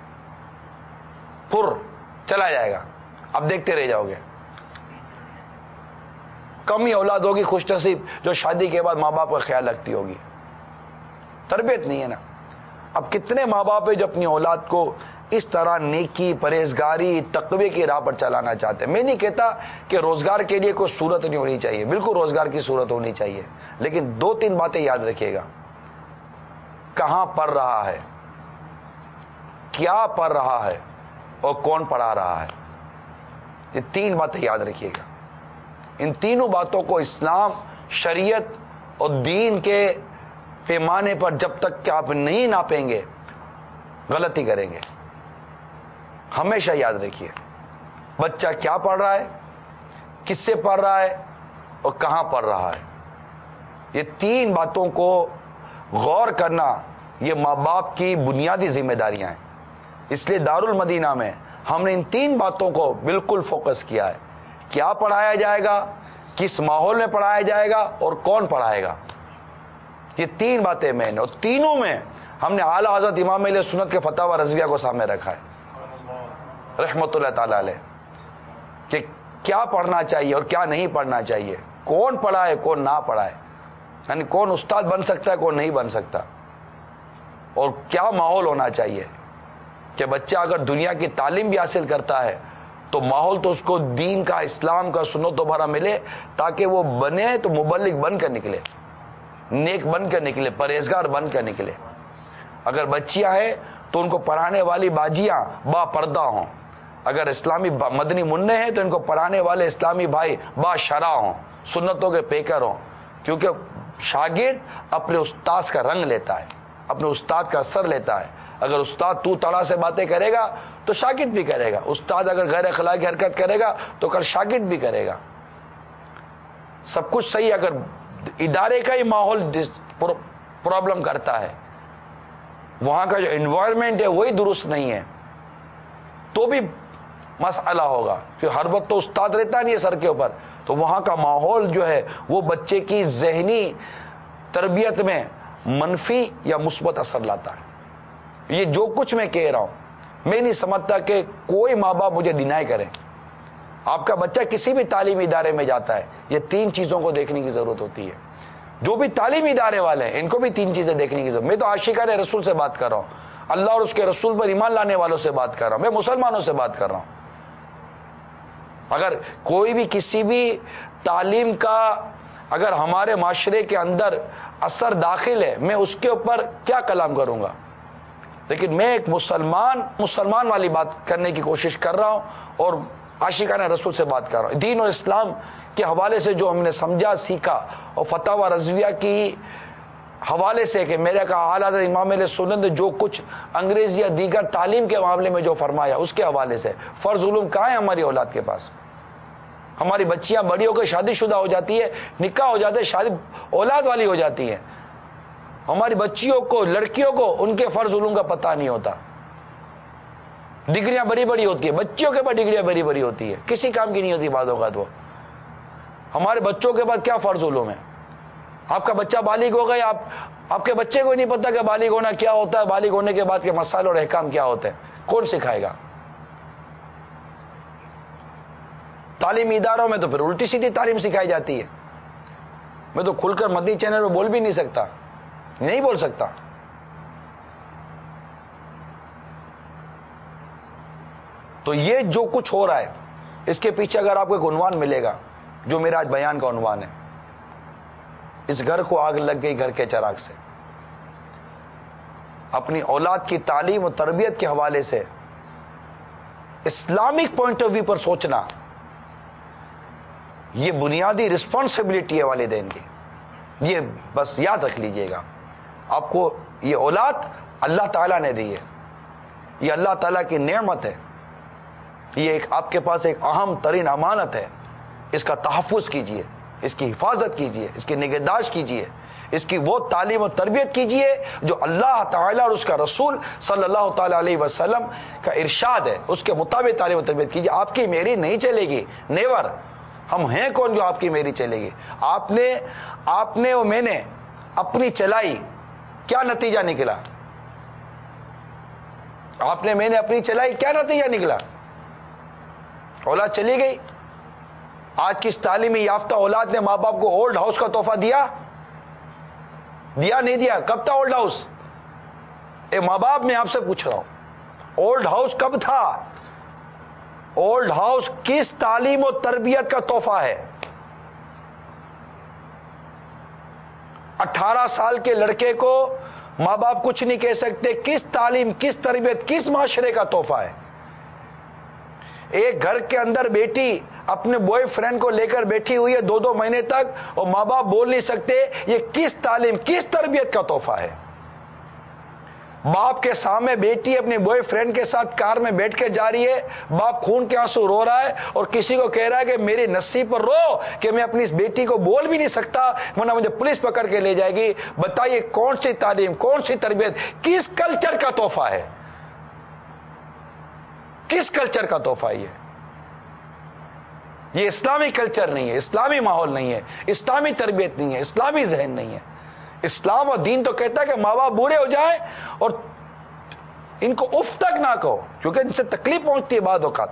پھر چلا جائے گا، اب دیکھتے رہ جاؤ گے. کم ہی اولاد ہوگی خوش نصیب جو شادی کے بعد ماں باپ کا خیال رکھتی ہوگی. تربیت نہیں ہے نا. اب کتنے ماں باپ ہیں جو اپنی اولاد کو اس طرح نیکی، پرہیزگاری، تقوی کی راہ پر چلانا چاہتے ہیں. میں نہیں کہتا کہ روزگار کے لیے کوئی صورت نہیں ہونی چاہیے، بالکل روزگار کی صورت ہونی چاہیے، لیکن دو تین باتیں یاد رکھیے گا. کہاں پڑھ رہا ہے، کیا پڑھ رہا ہے، اور کون پڑھا رہا ہے. یہ تین باتیں یاد رکھیے گا. ان تینوں باتوں کو اسلام، شریعت اور دین کے پیمانے پر جب تک کہ آپ نہیں ناپیں گے غلطی کریں گے. ہمیشہ یاد رکھیے بچہ کیا پڑھ رہا ہے، کس سے پڑھ رہا ہے، اور کہاں پڑھ رہا ہے. یہ تین باتوں کو غور کرنا یہ ماں باپ کی بنیادی ذمہ داریاں ہیں. اس لیے دارالمدینہ میں ہم نے ان تین باتوں کو بالکل فوکس کیا ہے. کیا پڑھایا جائے گا، کس ماحول میں پڑھایا جائے گا، اور کون پڑھائے گا. یہ تین باتیں مین، اور تینوں میں ہم نے اعلیٰ حضرت امام اہل سنت کے فتاوی رضویہ کو سامنے رکھا ہے رحمت اللہ تعالی علیہ، کہ کیا پڑھنا چاہیے اور کیا نہیں پڑھنا چاہیے، کون پڑھائے کون نہ پڑھائے، یعنی کون استاد بن سکتا ہے کون نہیں بن سکتا، اور کیا ماحول ہونا چاہیے کہ بچہ اگر دنیا کی تعلیم بھی حاصل کرتا ہے تو ماحول تو اس کو دین کا، اسلام کا سنت و بھرا ملے تاکہ وہ بنے تو مبلغ بن کر نکلے، نیک بن کر نکلے، پرہیزگار بن کر نکلے. اگر بچیاں ہیں تو ان کو پڑھانے والی باجیاں با پردہ ہوں، اگر اسلامی مدنی منع ہیں تو ان کو پڑھانے والے اسلامی بھائی با شرع ہوں، سنتوں کے پیکر ہوں. کیونکہ شاگرد اپنے استاد کا رنگ لیتا ہے، اپنے استاد کا اثر لیتا ہے. اگر استاد تو تڑا سے باتیں کرے گا تو شاگرد بھی کرے گا. استاد اگر غیر اخلاقی حرکت کرے گا تو کل شاگرد بھی کرے گا. سب کچھ صحیح، اگر ادارے کا ہی ماحول پرابلم کرتا ہے، وہاں کا جو انوائرمنٹ ہے وہی درست نہیں ہے تو بھی مسئلہ ہوگا. کہ ہر وقت تو استاد رہتا نہیں ہے سر کے اوپر، تو وہاں کا ماحول جو ہے وہ بچے کی ذہنی تربیت میں منفی یا مثبت اثر لاتا ہے. یہ جو کچھ میں کہہ رہا ہوں میں نہیں سمجھتا کہ کوئی ماں باپ مجھے ڈینائی کرے. آپ کا بچہ کسی بھی تعلیمی ادارے میں جاتا ہے، یہ تین چیزوں کو دیکھنے کی ضرورت ہوتی ہے. جو بھی تعلیمی ادارے والے ہیں ان کو بھی تین چیزیں دیکھنے کی ضرورت. میں تو عاشقان رسول سے بات کر رہا ہوں، اللہ اور اس کے رسول پر ایمان لانے والوں سے بات کر رہا ہوں، میں مسلمانوں سے بات کر رہا ہوں. اگر کوئی بھی کسی بھی تعلیم کا اگر ہمارے معاشرے کے اندر اثر داخل ہے میں اس کے اوپر کیا کلام کروں گا. لیکن میں ایک مسلمان مسلمان والی بات کرنے کی کوشش کر رہا ہوں اور عاشقان رسول سے بات کر رہا ہوں. دین اور اسلام کے حوالے سے جو ہم نے سمجھا، سیکھا، اور فتاوی رضویہ کی حوالے سے کہ میرے کا اعلیٰ حضرت امام اہل سنت نے جو کچھ انگریزی یا دیگر تعلیم کے معاملے میں جو فرمایا اس کے حوالے سے. فرض علوم کہاں ہے ہماری اولاد کے پاس؟ ہماری بچیاں بڑی ہو کے شادی شدہ ہو جاتی ہے، نکاح ہو جاتے، شادی اولاد والی ہو جاتی ہے. ہماری بچیوں کو، لڑکیوں کو ان کے فرض علوم کا پتہ نہیں ہوتا. ڈگریاں بڑی بڑی ہوتی ہے، بچیوں کے بعد ڈگریاں بڑی بڑی ہوتی ہے، کسی کام کی نہیں ہوتی بعض اوقات. وہ ہمارے بچوں کے بعد کیا فرض علوم ہے؟ آپ کا بچہ بالغ ہو گئے، آپ آپ کے بچے کو نہیں پتا کہ بالغ ہونا کیا ہوتا ہے، بالغ ہونے کے بعد کے مسائل اور احکام کیا ہوتے ہیں. کون سکھائے گا؟ تعلیمی اداروں میں تو پھر الٹی سیدھی تعلیم سکھائی جاتی ہے. میں تو کھل کر مدنی چینل میں بول بھی نہیں سکتا، نہیں بول سکتا. تو یہ جو کچھ ہو رہا ہے اس کے پیچھے اگر آپ کو ایک عنوان ملے گا جو میرا آج بیان کا عنوان ہے، اس گھر کو آگ لگ گئی گھر کے چراغ سے. اپنی اولاد کی تعلیم و تربیت کے حوالے سے اسلامک پوائنٹ آف ویو پر سوچنا یہ بنیادی رسپانسبلٹی ہے والدین کی. یہ بس یاد رکھ لیجئے گا. آپ کو یہ اولاد اللہ تعالیٰ نے دی ہے، یہ اللہ تعالیٰ کی نعمت ہے، یہ ایک آپ کے پاس ایک اہم ترین امانت ہے. اس کا تحفظ کیجئے، اس کی حفاظت کیجئے، اس کی نگہداشت کیجئے. اس کی وہ تعلیم و تربیت کیجئے جو اللہ تعالیٰ اور اس کا رسول صلی اللہ تعالیٰ علیہ وسلم کا ارشاد ہے، اس کے مطابق تعلیم و تربیت کیجئے. آپ کی میری نہیں چلے گی، نیور. ہم ہیں کون جو آپ کی میری چلے گی؟ آپ نے آپ نے اور میں نے اپنی چلائی، کیا نتیجہ نکلا؟ آپ نے میں نے اپنی چلائی، کیا نتیجہ نکلا؟ اولاد چلی گئی. آج کس تعلیمی یافتہ اولاد نے ماں باپ کو اولڈ ہاؤس کا تحفہ دیا؟ دیا نہیں دیا؟ کب تھا اولڈ ہاؤس؟ اے ماں باپ میں آپ سے پوچھ رہا ہوں، اولڈ ہاؤس کب تھا؟ اولڈ ہاؤس کس تعلیم و تربیت کا تحفہ ہے؟ اٹھارہ سال کے لڑکے کو ماں باپ کچھ نہیں کہہ سکتے، کس تعلیم، کس تربیت، کس معاشرے کا تحفہ ہے؟ ایک گھر کے اندر بیٹی اپنے بوائے فرینڈ کو لے کر بیٹھی ہوئی ہے دو دو مہینے تک، اور ماں باپ بول نہیں سکتے. یہ کس تعلیم، کس تربیت کا تحفہ ہے؟ باپ کے سامنے بیٹی اپنے بوائے فرینڈ کے ساتھ کار میں بیٹھ کے جا رہی ہے، باپ خون کے آنسو رو رہا ہے اور کسی کو کہہ رہا ہے کہ میری نصیب پر رو کہ میں اپنی اس بیٹی کو بول بھی نہیں سکتا ورنہ مجھے پولیس پکڑ کے لے جائے گی. بتائیے کون سی تعلیم، کون سی تربیت، کس کلچر کا تحفہ ہے؟ کس کلچر کا تحفہ ہے یہ؟ یہ اسلامی کلچر نہیں ہے، اسلامی ماحول نہیں ہے، اسلامی تربیت نہیں ہے، اسلامی ذہن نہیں ہے. اسلام اور دین تو کہتا ہے کہ ماں باپ بوڑھے ہو جائیں اور ان کو اف تک نہ کہو کیونکہ ان سے تکلیف پہنچتی ہے بعض اوقات.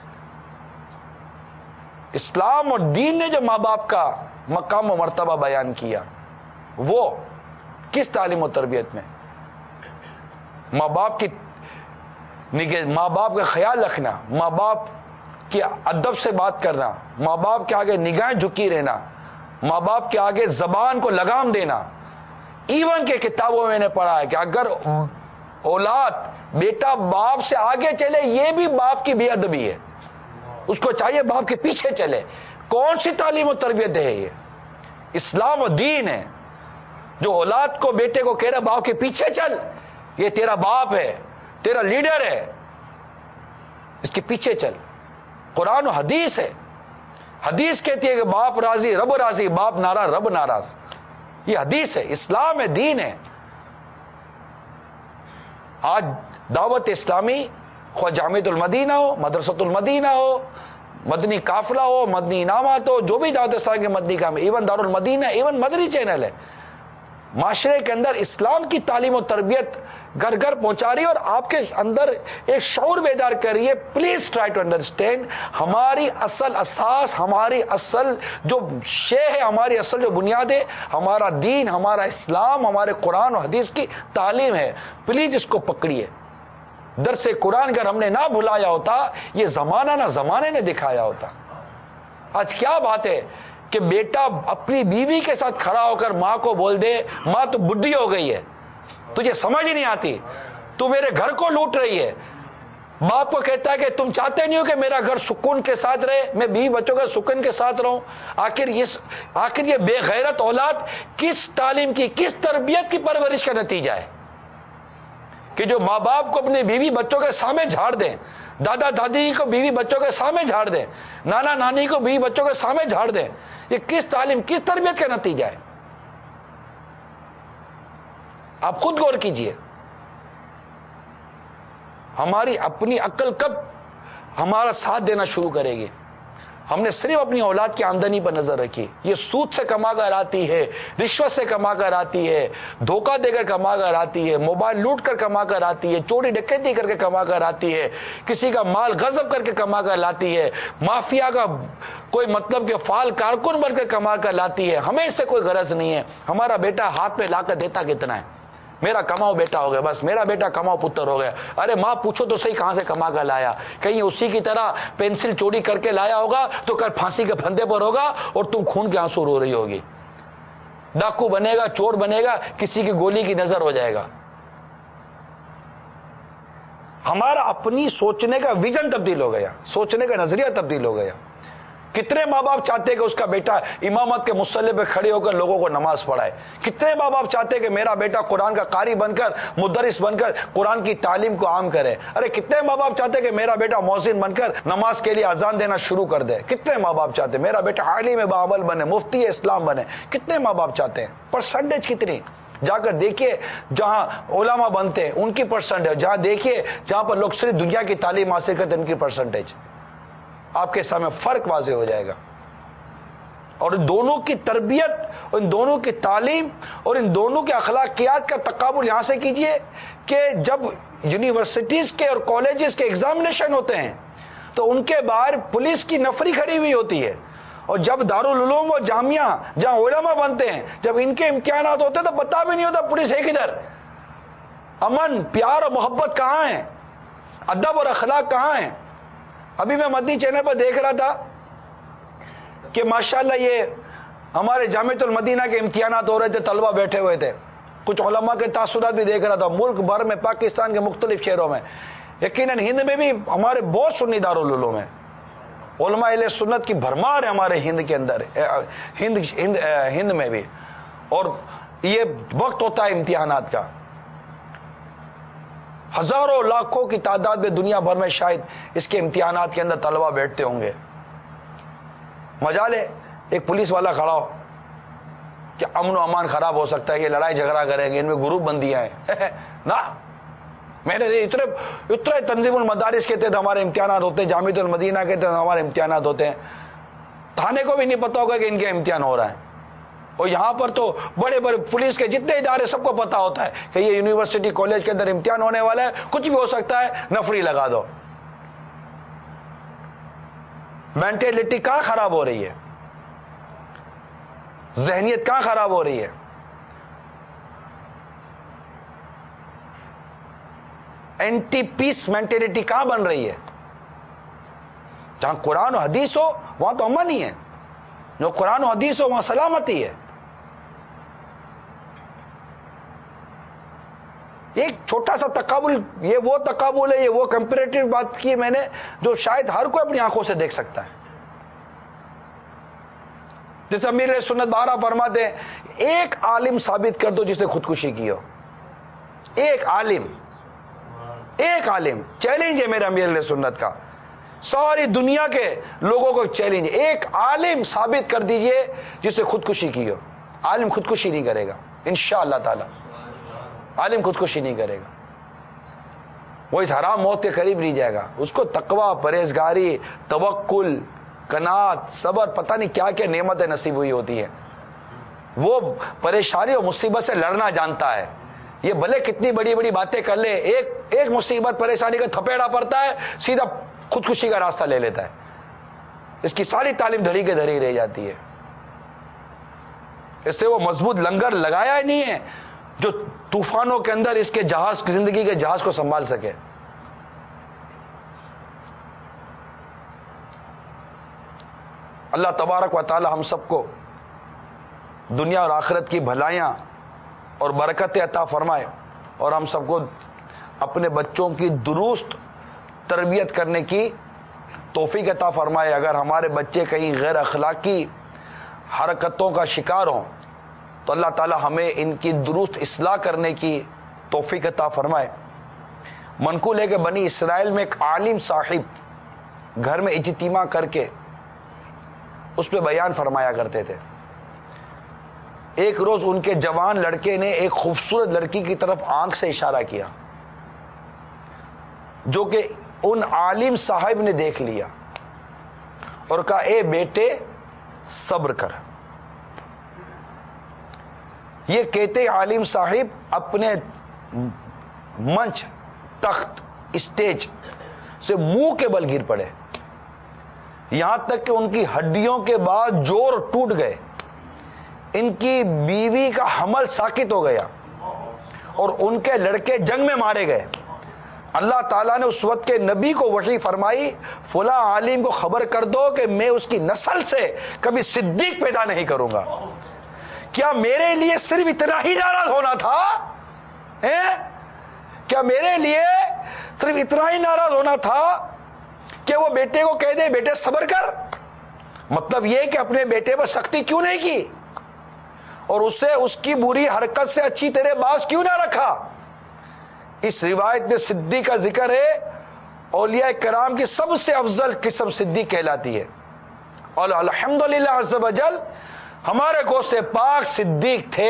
اسلام اور دین نے جو ماں باپ کا مقام و مرتبہ بیان کیا وہ کس تعلیم و تربیت میں؟ ماں باپ کی نگہ، ماں باپ کا خیال رکھنا، ماں باپ کی ادب سے بات کرنا، ماں باپ کے آگے نگاہیں جھکی رہنا، ماں باپ کے آگے زبان کو لگام دینا. ایون کے کتابوں میں نے پڑھا ہے کہ اگر اولاد بیٹا باپ سے آگے چلے یہ بھی باپ کی بے ادبی ہے، اس کو چاہیے باپ کے پیچھے چلے. کون سی تعلیم و تربیت ہے یہ؟ اسلام و دین ہے جو اولاد کو، بیٹے کو کہہ رہا باپ کے پیچھے چل، یہ تیرا باپ ہے، تیرا لیڈر ہے، اس کے پیچھے چل. قرآن و حدیث ہے. حدیث کہتی ہے کہ باپ راضی رب راضی، باپ ناراض رب ناراض. یہ حدیث ہے، اسلام ہے، دین ہے. آج دعوت اسلامی خواہ جامعۃ المدینہ ہو، مدرسۃ المدینہ ہو، مدنی قافلہ ہو، مدنی انعامات ہو، جو بھی دعوت اسلامی کے مدنی کام ہے، ایون دار المدینہ، ایون مدنی چینل ہے، معاشرے کے اندر اسلام کی تعلیم و تربیت گھر گھر پہنچا رہی ہے اور آپ کے اندر ایک شعور بیدار کر رہی ہے. پلیز ٹرائی ٹو انڈرسٹینڈ ہماری اصل اساس، ہماری اصل جو شے ہے، ہماری اصل جو بنیاد ہے، ہمارا دین، ہمارا اسلام، ہمارے قرآن و حدیث کی تعلیم ہے. پلیز اس کو پکڑیے. درس قرآن اگر ہم نے نہ بھلایا ہوتا، یہ زمانہ نہ زمانے نے دکھایا ہوتا. آج کیا بات ہے کہ بیٹا اپنی بیوی کے ساتھ کھڑا ہو کر ماں کو بول دے ماں تو بڈھی ہو گئی ہے، تجھے سمجھ ہی نہیں آتی، تو میرے گھر کو لوٹ رہی ہے. باپ کو کہتا ہے کہ تم چاہتے نہیں ہو کہ میرا گھر سکون کے ساتھ رہے، میں بیوی بچوں کا سکون کے ساتھ رہوں. آخر یہ آخر یہ بے غیرت اولاد کس تعلیم کی، کس تربیت کی پرورش کا نتیجہ ہے کہ جو ماں باپ کو اپنی بیوی بچوں کے سامنے جھاڑ دیں، دادا دادی کو بیوی بچوں کے سامنے جھاڑ دیں، نانا نانی کو بیوی بچوں کے سامنے جھاڑ دیں. یہ کس تعلیم، کس تربیت کا نتیجہ ہے؟ آپ خود غور کیجئے. ہماری اپنی عقل کب ہمارا ساتھ دینا شروع کرے گی؟ ہم نے صرف اپنی اولاد کی آمدنی پر نظر رکھی. یہ سود سے کما کر آتی ہے، رشوت سے کما کر آتی ہے، دھوکہ دے کر کما کر آتی ہے، موبائل لوٹ کر کما کر آتی ہے، چوری ڈکیتی کر کے کما کر آتی ہے، کسی کا مال غصب کر کے کما کر لاتی ہے، مافیا کا کوئی مطلب کہ فعال کارکن بن کر کما کر لاتی ہے. ہمیں اس سے کوئی غرض نہیں ہے. ہمارا بیٹا ہاتھ میں لا کر دیتا کتنا ہے؟ میرا کماؤ بیٹا ہو گیا، بس میرا بیٹا کماؤ پتر ہو گیا. ارے ماں پوچھو تو صحیح کہاں سے کما کر لایا؟ کہیں اسی کی طرح پینسل چوری کر کے لایا ہوگا تو کل پھانسی کے پھندے پر ہوگا اور تم خون کے آنسو رو رہی ہوگی. ڈاکو بنے گا، چور بنے گا، کسی کی گولی کی نظر ہو جائے گا. ہمارا اپنی سوچنے کا ویژن تبدیل ہو گیا، سوچنے کا نظریہ تبدیل ہو گیا کتنے ماں باپ چاہتے کہ اس کا بیٹا امامت کے مصلی پہ کھڑے ہو کر لوگوں کو نماز پڑھائے؟ کتنے ماں باپ چاہتے کہ میرا بیٹا قرآن کا قاری بن کر مدرس بن کر قرآن کی تعلیم کو عام کرے؟ ارے کتنے ماں باپ چاہتے کہ میرا بیٹا مؤذن بن کر نماز کے لیے اذان دینا شروع کر دے؟ کتنے ماں باپ چاہتے میرا بیٹا عالم باعمل بنے، مفتی اسلام بنے؟ کتنے ماں باپ چاہتے ہیں؟ پرسنٹیج کتنی؟ جا کر دیکھیے جہاں علماء بنتے ہیں ان کی پرسنٹیج، جہاں دیکھیے جہاں پر لوگ صرف دنیا کی تعلیم حاصل کرتے ہیں ان کی پرسنٹیج، آپ کے سامنے فرق واضح ہو جائے گا۔ اور ان دونوں کی تربیت، ان دونوں کی تعلیم اور ان دونوں کے اخلاقیات کا تقابل یہاں سے کیجئے کہ جب یونیورسٹیز کے اور کالجز کے ایگزامینیشن ہوتے ہیں تو ان کے باہر پولیس کی نفری کھڑی ہوئی ہوتی ہے، اور جب دارالعلوم و جامعہ جہاں علماء بنتے ہیں جب ان کے امتحانات ہوتے ہیں تو پتہ بھی نہیں ہوتا پولیس ہے کدھر، امن پیار اور محبت کہاں ہے، ادب اور اخلاق کہاں ہے۔ ابھی میں مدنی چینل پر دیکھ رہا تھا کہ ماشاءاللہ یہ ہمارے جامعۃ المدینہ کے امتحانات ہو رہے تھے، طلبہ بیٹھے ہوئے تھے، کچھ علماء کے تاثرات بھی دیکھ رہا تھا ملک بھر میں، پاکستان کے مختلف شہروں میں، یقیناً ہند میں بھی ہمارے بہت سنی دارالعلوم ہیں، علماء اہل سنت کی بھرمار ہے ہمارے ہند کے اندر، ہند ہند ہند میں بھی، اور یہ وقت ہوتا ہے امتحانات کا، ہزاروں لاکھوں کی تعداد میں دنیا بھر میں شاید اس کے امتحانات کے اندر طلبہ بیٹھتے ہوں گے۔ مجالے ایک پولیس والا کھڑا ہو کہ امن و امان خراب ہو سکتا ہے، یہ لڑائی جھگڑا کریں گے، ان میں گروپ بندیاں ہیں نا، میں نے اتنے اتنے تنظیم المدارس کہتے تھے ہمارے امتحانات ہوتے ہیں، جامعۃ المدینہ کہتے ہیں ہمارے امتحانات ہوتے ہیں، تھانے کو بھی نہیں پتا ہوگا کہ ان کے امتحان ہو رہا ہے، اور یہاں پر تو بڑے بڑے پولیس کے جتنے ادارے سب کو پتا ہوتا ہے کہ یہ یونیورسٹی کالج کے اندر امتحان ہونے والا ہے، کچھ بھی ہو سکتا ہے، نفری لگا دو۔ مینٹلٹی کہاں خراب ہو رہی ہے، ذہنیت کہاں خراب ہو رہی ہے؟ اینٹی پیس مینٹلٹی کہاں بن رہی ہے؟ جہاں قرآن و حدیث ہو وہاں تو امن ہی ہے، جو قرآن و حدیث ہو وہاں سلامتی ہے۔ ایک چھوٹا سا تقابل، یہ وہ تقابل ہے، یہ وہ کمپیریٹیو بات کی میں نے جو شاید ہر کوئی اپنی آنکھوں سے دیکھ سکتا ہے۔ جیسے امیر سنت بارہ فرماتے ہیں ایک عالم ثابت کر دو جس نے خودکشی کی ہو، ایک عالم، ایک عالم، چیلنج ہے میرا امیر سنت کا، ساری دنیا کے لوگوں کو چیلنج، ایک عالم ثابت کر دیجئے جس نے خودکشی کی ہو۔ عالم خودکشی نہیں کرے گا انشاءاللہ تعالی، عالم خودکشی نہیں کرے گا، وہ اس حرام موت کے قریب نہیں جائے گا، اس کو تقوی، پرہیزگاری، توکل، قناعت، صبر، پتہ نہیں کیا کیا نعمتیں نصیب ہوئی ہوتی ہیں، وہ پریشانی اور مصیبت سے لڑنا جانتا ہے۔ یہ بھلے کتنی بڑی بڑی باتیں کر لے، ایک ایک مصیبت پریشانی کا تھپیڑا پڑتا ہے سیدھا خودکشی کا راستہ لے لیتا ہے، اس کی ساری تعلیم دھری کے دھری رہ جاتی ہے۔ اس نے وہ مضبوط لنگر لگایا ہی نہیں ہے جو طوفانوں کے اندر اس کے جہاز، زندگی کے جہاز کو سنبھال سکے۔ اللہ تبارک و تعالی ہم سب کو دنیا اور آخرت کی بھلائیاں اور برکتیں عطا فرمائے، اور ہم سب کو اپنے بچوں کی درست تربیت کرنے کی توفیق عطا فرمائے۔ اگر ہمارے بچے کہیں غیر اخلاقی حرکتوں کا شکار ہوں تو اللہ تعالی ہمیں ان کی درست اصلاح کرنے کی توفیق عطا فرمائے۔ منقول ہے کہ بنی اسرائیل میں ایک عالم صاحب گھر میں اجتماع کر کے اس پہ بیان فرمایا کرتے تھے۔ ایک روز ان کے جوان لڑکے نے ایک خوبصورت لڑکی کی طرف آنکھ سے اشارہ کیا جو کہ ان عالم صاحب نے دیکھ لیا اور کہا اے بیٹے صبر کر۔ یہ کہتے عالم صاحب اپنے منچ، تخت، اسٹیج سے منہ کے بل گر پڑے، یہاں تک کہ ان کی ہڈیوں کے بعد جوڑ ٹوٹ گئے، ان کی بیوی کا حمل ساکت ہو گیا اور ان کے لڑکے جنگ میں مارے گئے۔ اللہ تعالیٰ نے اس وقت کے نبی کو وحی فرمائی فلاں عالم کو خبر کر دو کہ میں اس کی نسل سے کبھی صدیق پیدا نہیں کروں گا۔ کیا میرے لیے صرف اتنا ہی ناراض ہونا تھا؟ کیا میرے لیے صرف اتنا ہی ناراض ہونا تھا کہ وہ بیٹے کو کہہ دے بیٹے صبر کر؟ مطلب یہ کہ اپنے بیٹے پر سختی کیوں نہیں کی اور اسے اس کی بری حرکت سے اچھی طرح باز کیوں نہ رکھا؟ اس روایت میں صدیق کا ذکر ہے، اولیاء کرام کی سب سے افضل قسم صدیق کہلاتی ہے، اور الحمدللہ عز و جل ہمارے گوشت پاک صدیق تھے۔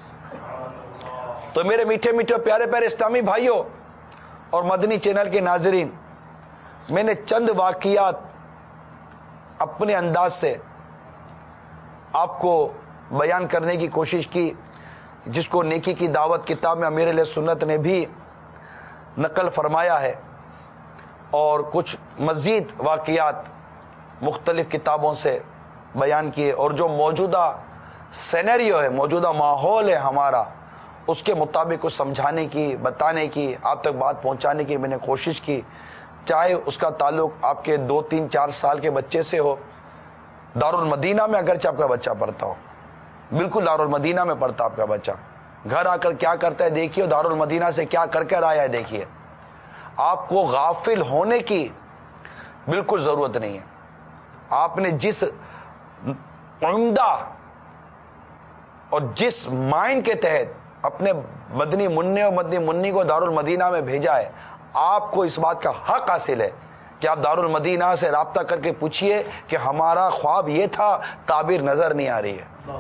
تو میرے میٹھے میٹھے پیارے پیارے اسلامی بھائیوں اور مدنی چینل کے ناظرین، میں نے چند واقعات اپنے انداز سے آپ کو بیان کرنے کی کوشش کی، جس کو نیکی کی دعوت کتاب میں امیر اہل سنت نے بھی نقل فرمایا ہے، اور کچھ مزید واقعات مختلف کتابوں سے بیان کیے، اور جو موجودہ سینیریو ہے، موجودہ ماحول ہے ہمارا، اس کے مطابق کو سمجھانے کی، بتانے کی، آپ تک بات پہنچانے کی میں نے کوشش کی، چاہے اس کا تعلق آپ کے دو تین چار سال کے بچے سے ہو، دارالمدینہ میں اگرچہ آپ کا بچہ پڑھتا ہو، بالکل دارالمدینہ میں پڑھتا آپ کا بچہ، گھر آ کر کیا کرتا ہے دیکھیے، دارالمدینہ سے کیا کر کر آیا ہے دیکھیے، آپ کو غافل ہونے کی بالکل ضرورت نہیں ہے۔ آپ نے جس عمدہ اور جس مائنڈ کے تحت اپنے مدنی منع اور مدنی منی کو دارالمدینہ میں بھیجا ہے، آپ کو اس بات کا حق حاصل ہے کہ آپ دارالمدینہ سے رابطہ کر کے پوچھئے کہ ہمارا خواب یہ تھا، تعبیر نظر نہیں آ رہی ہے۔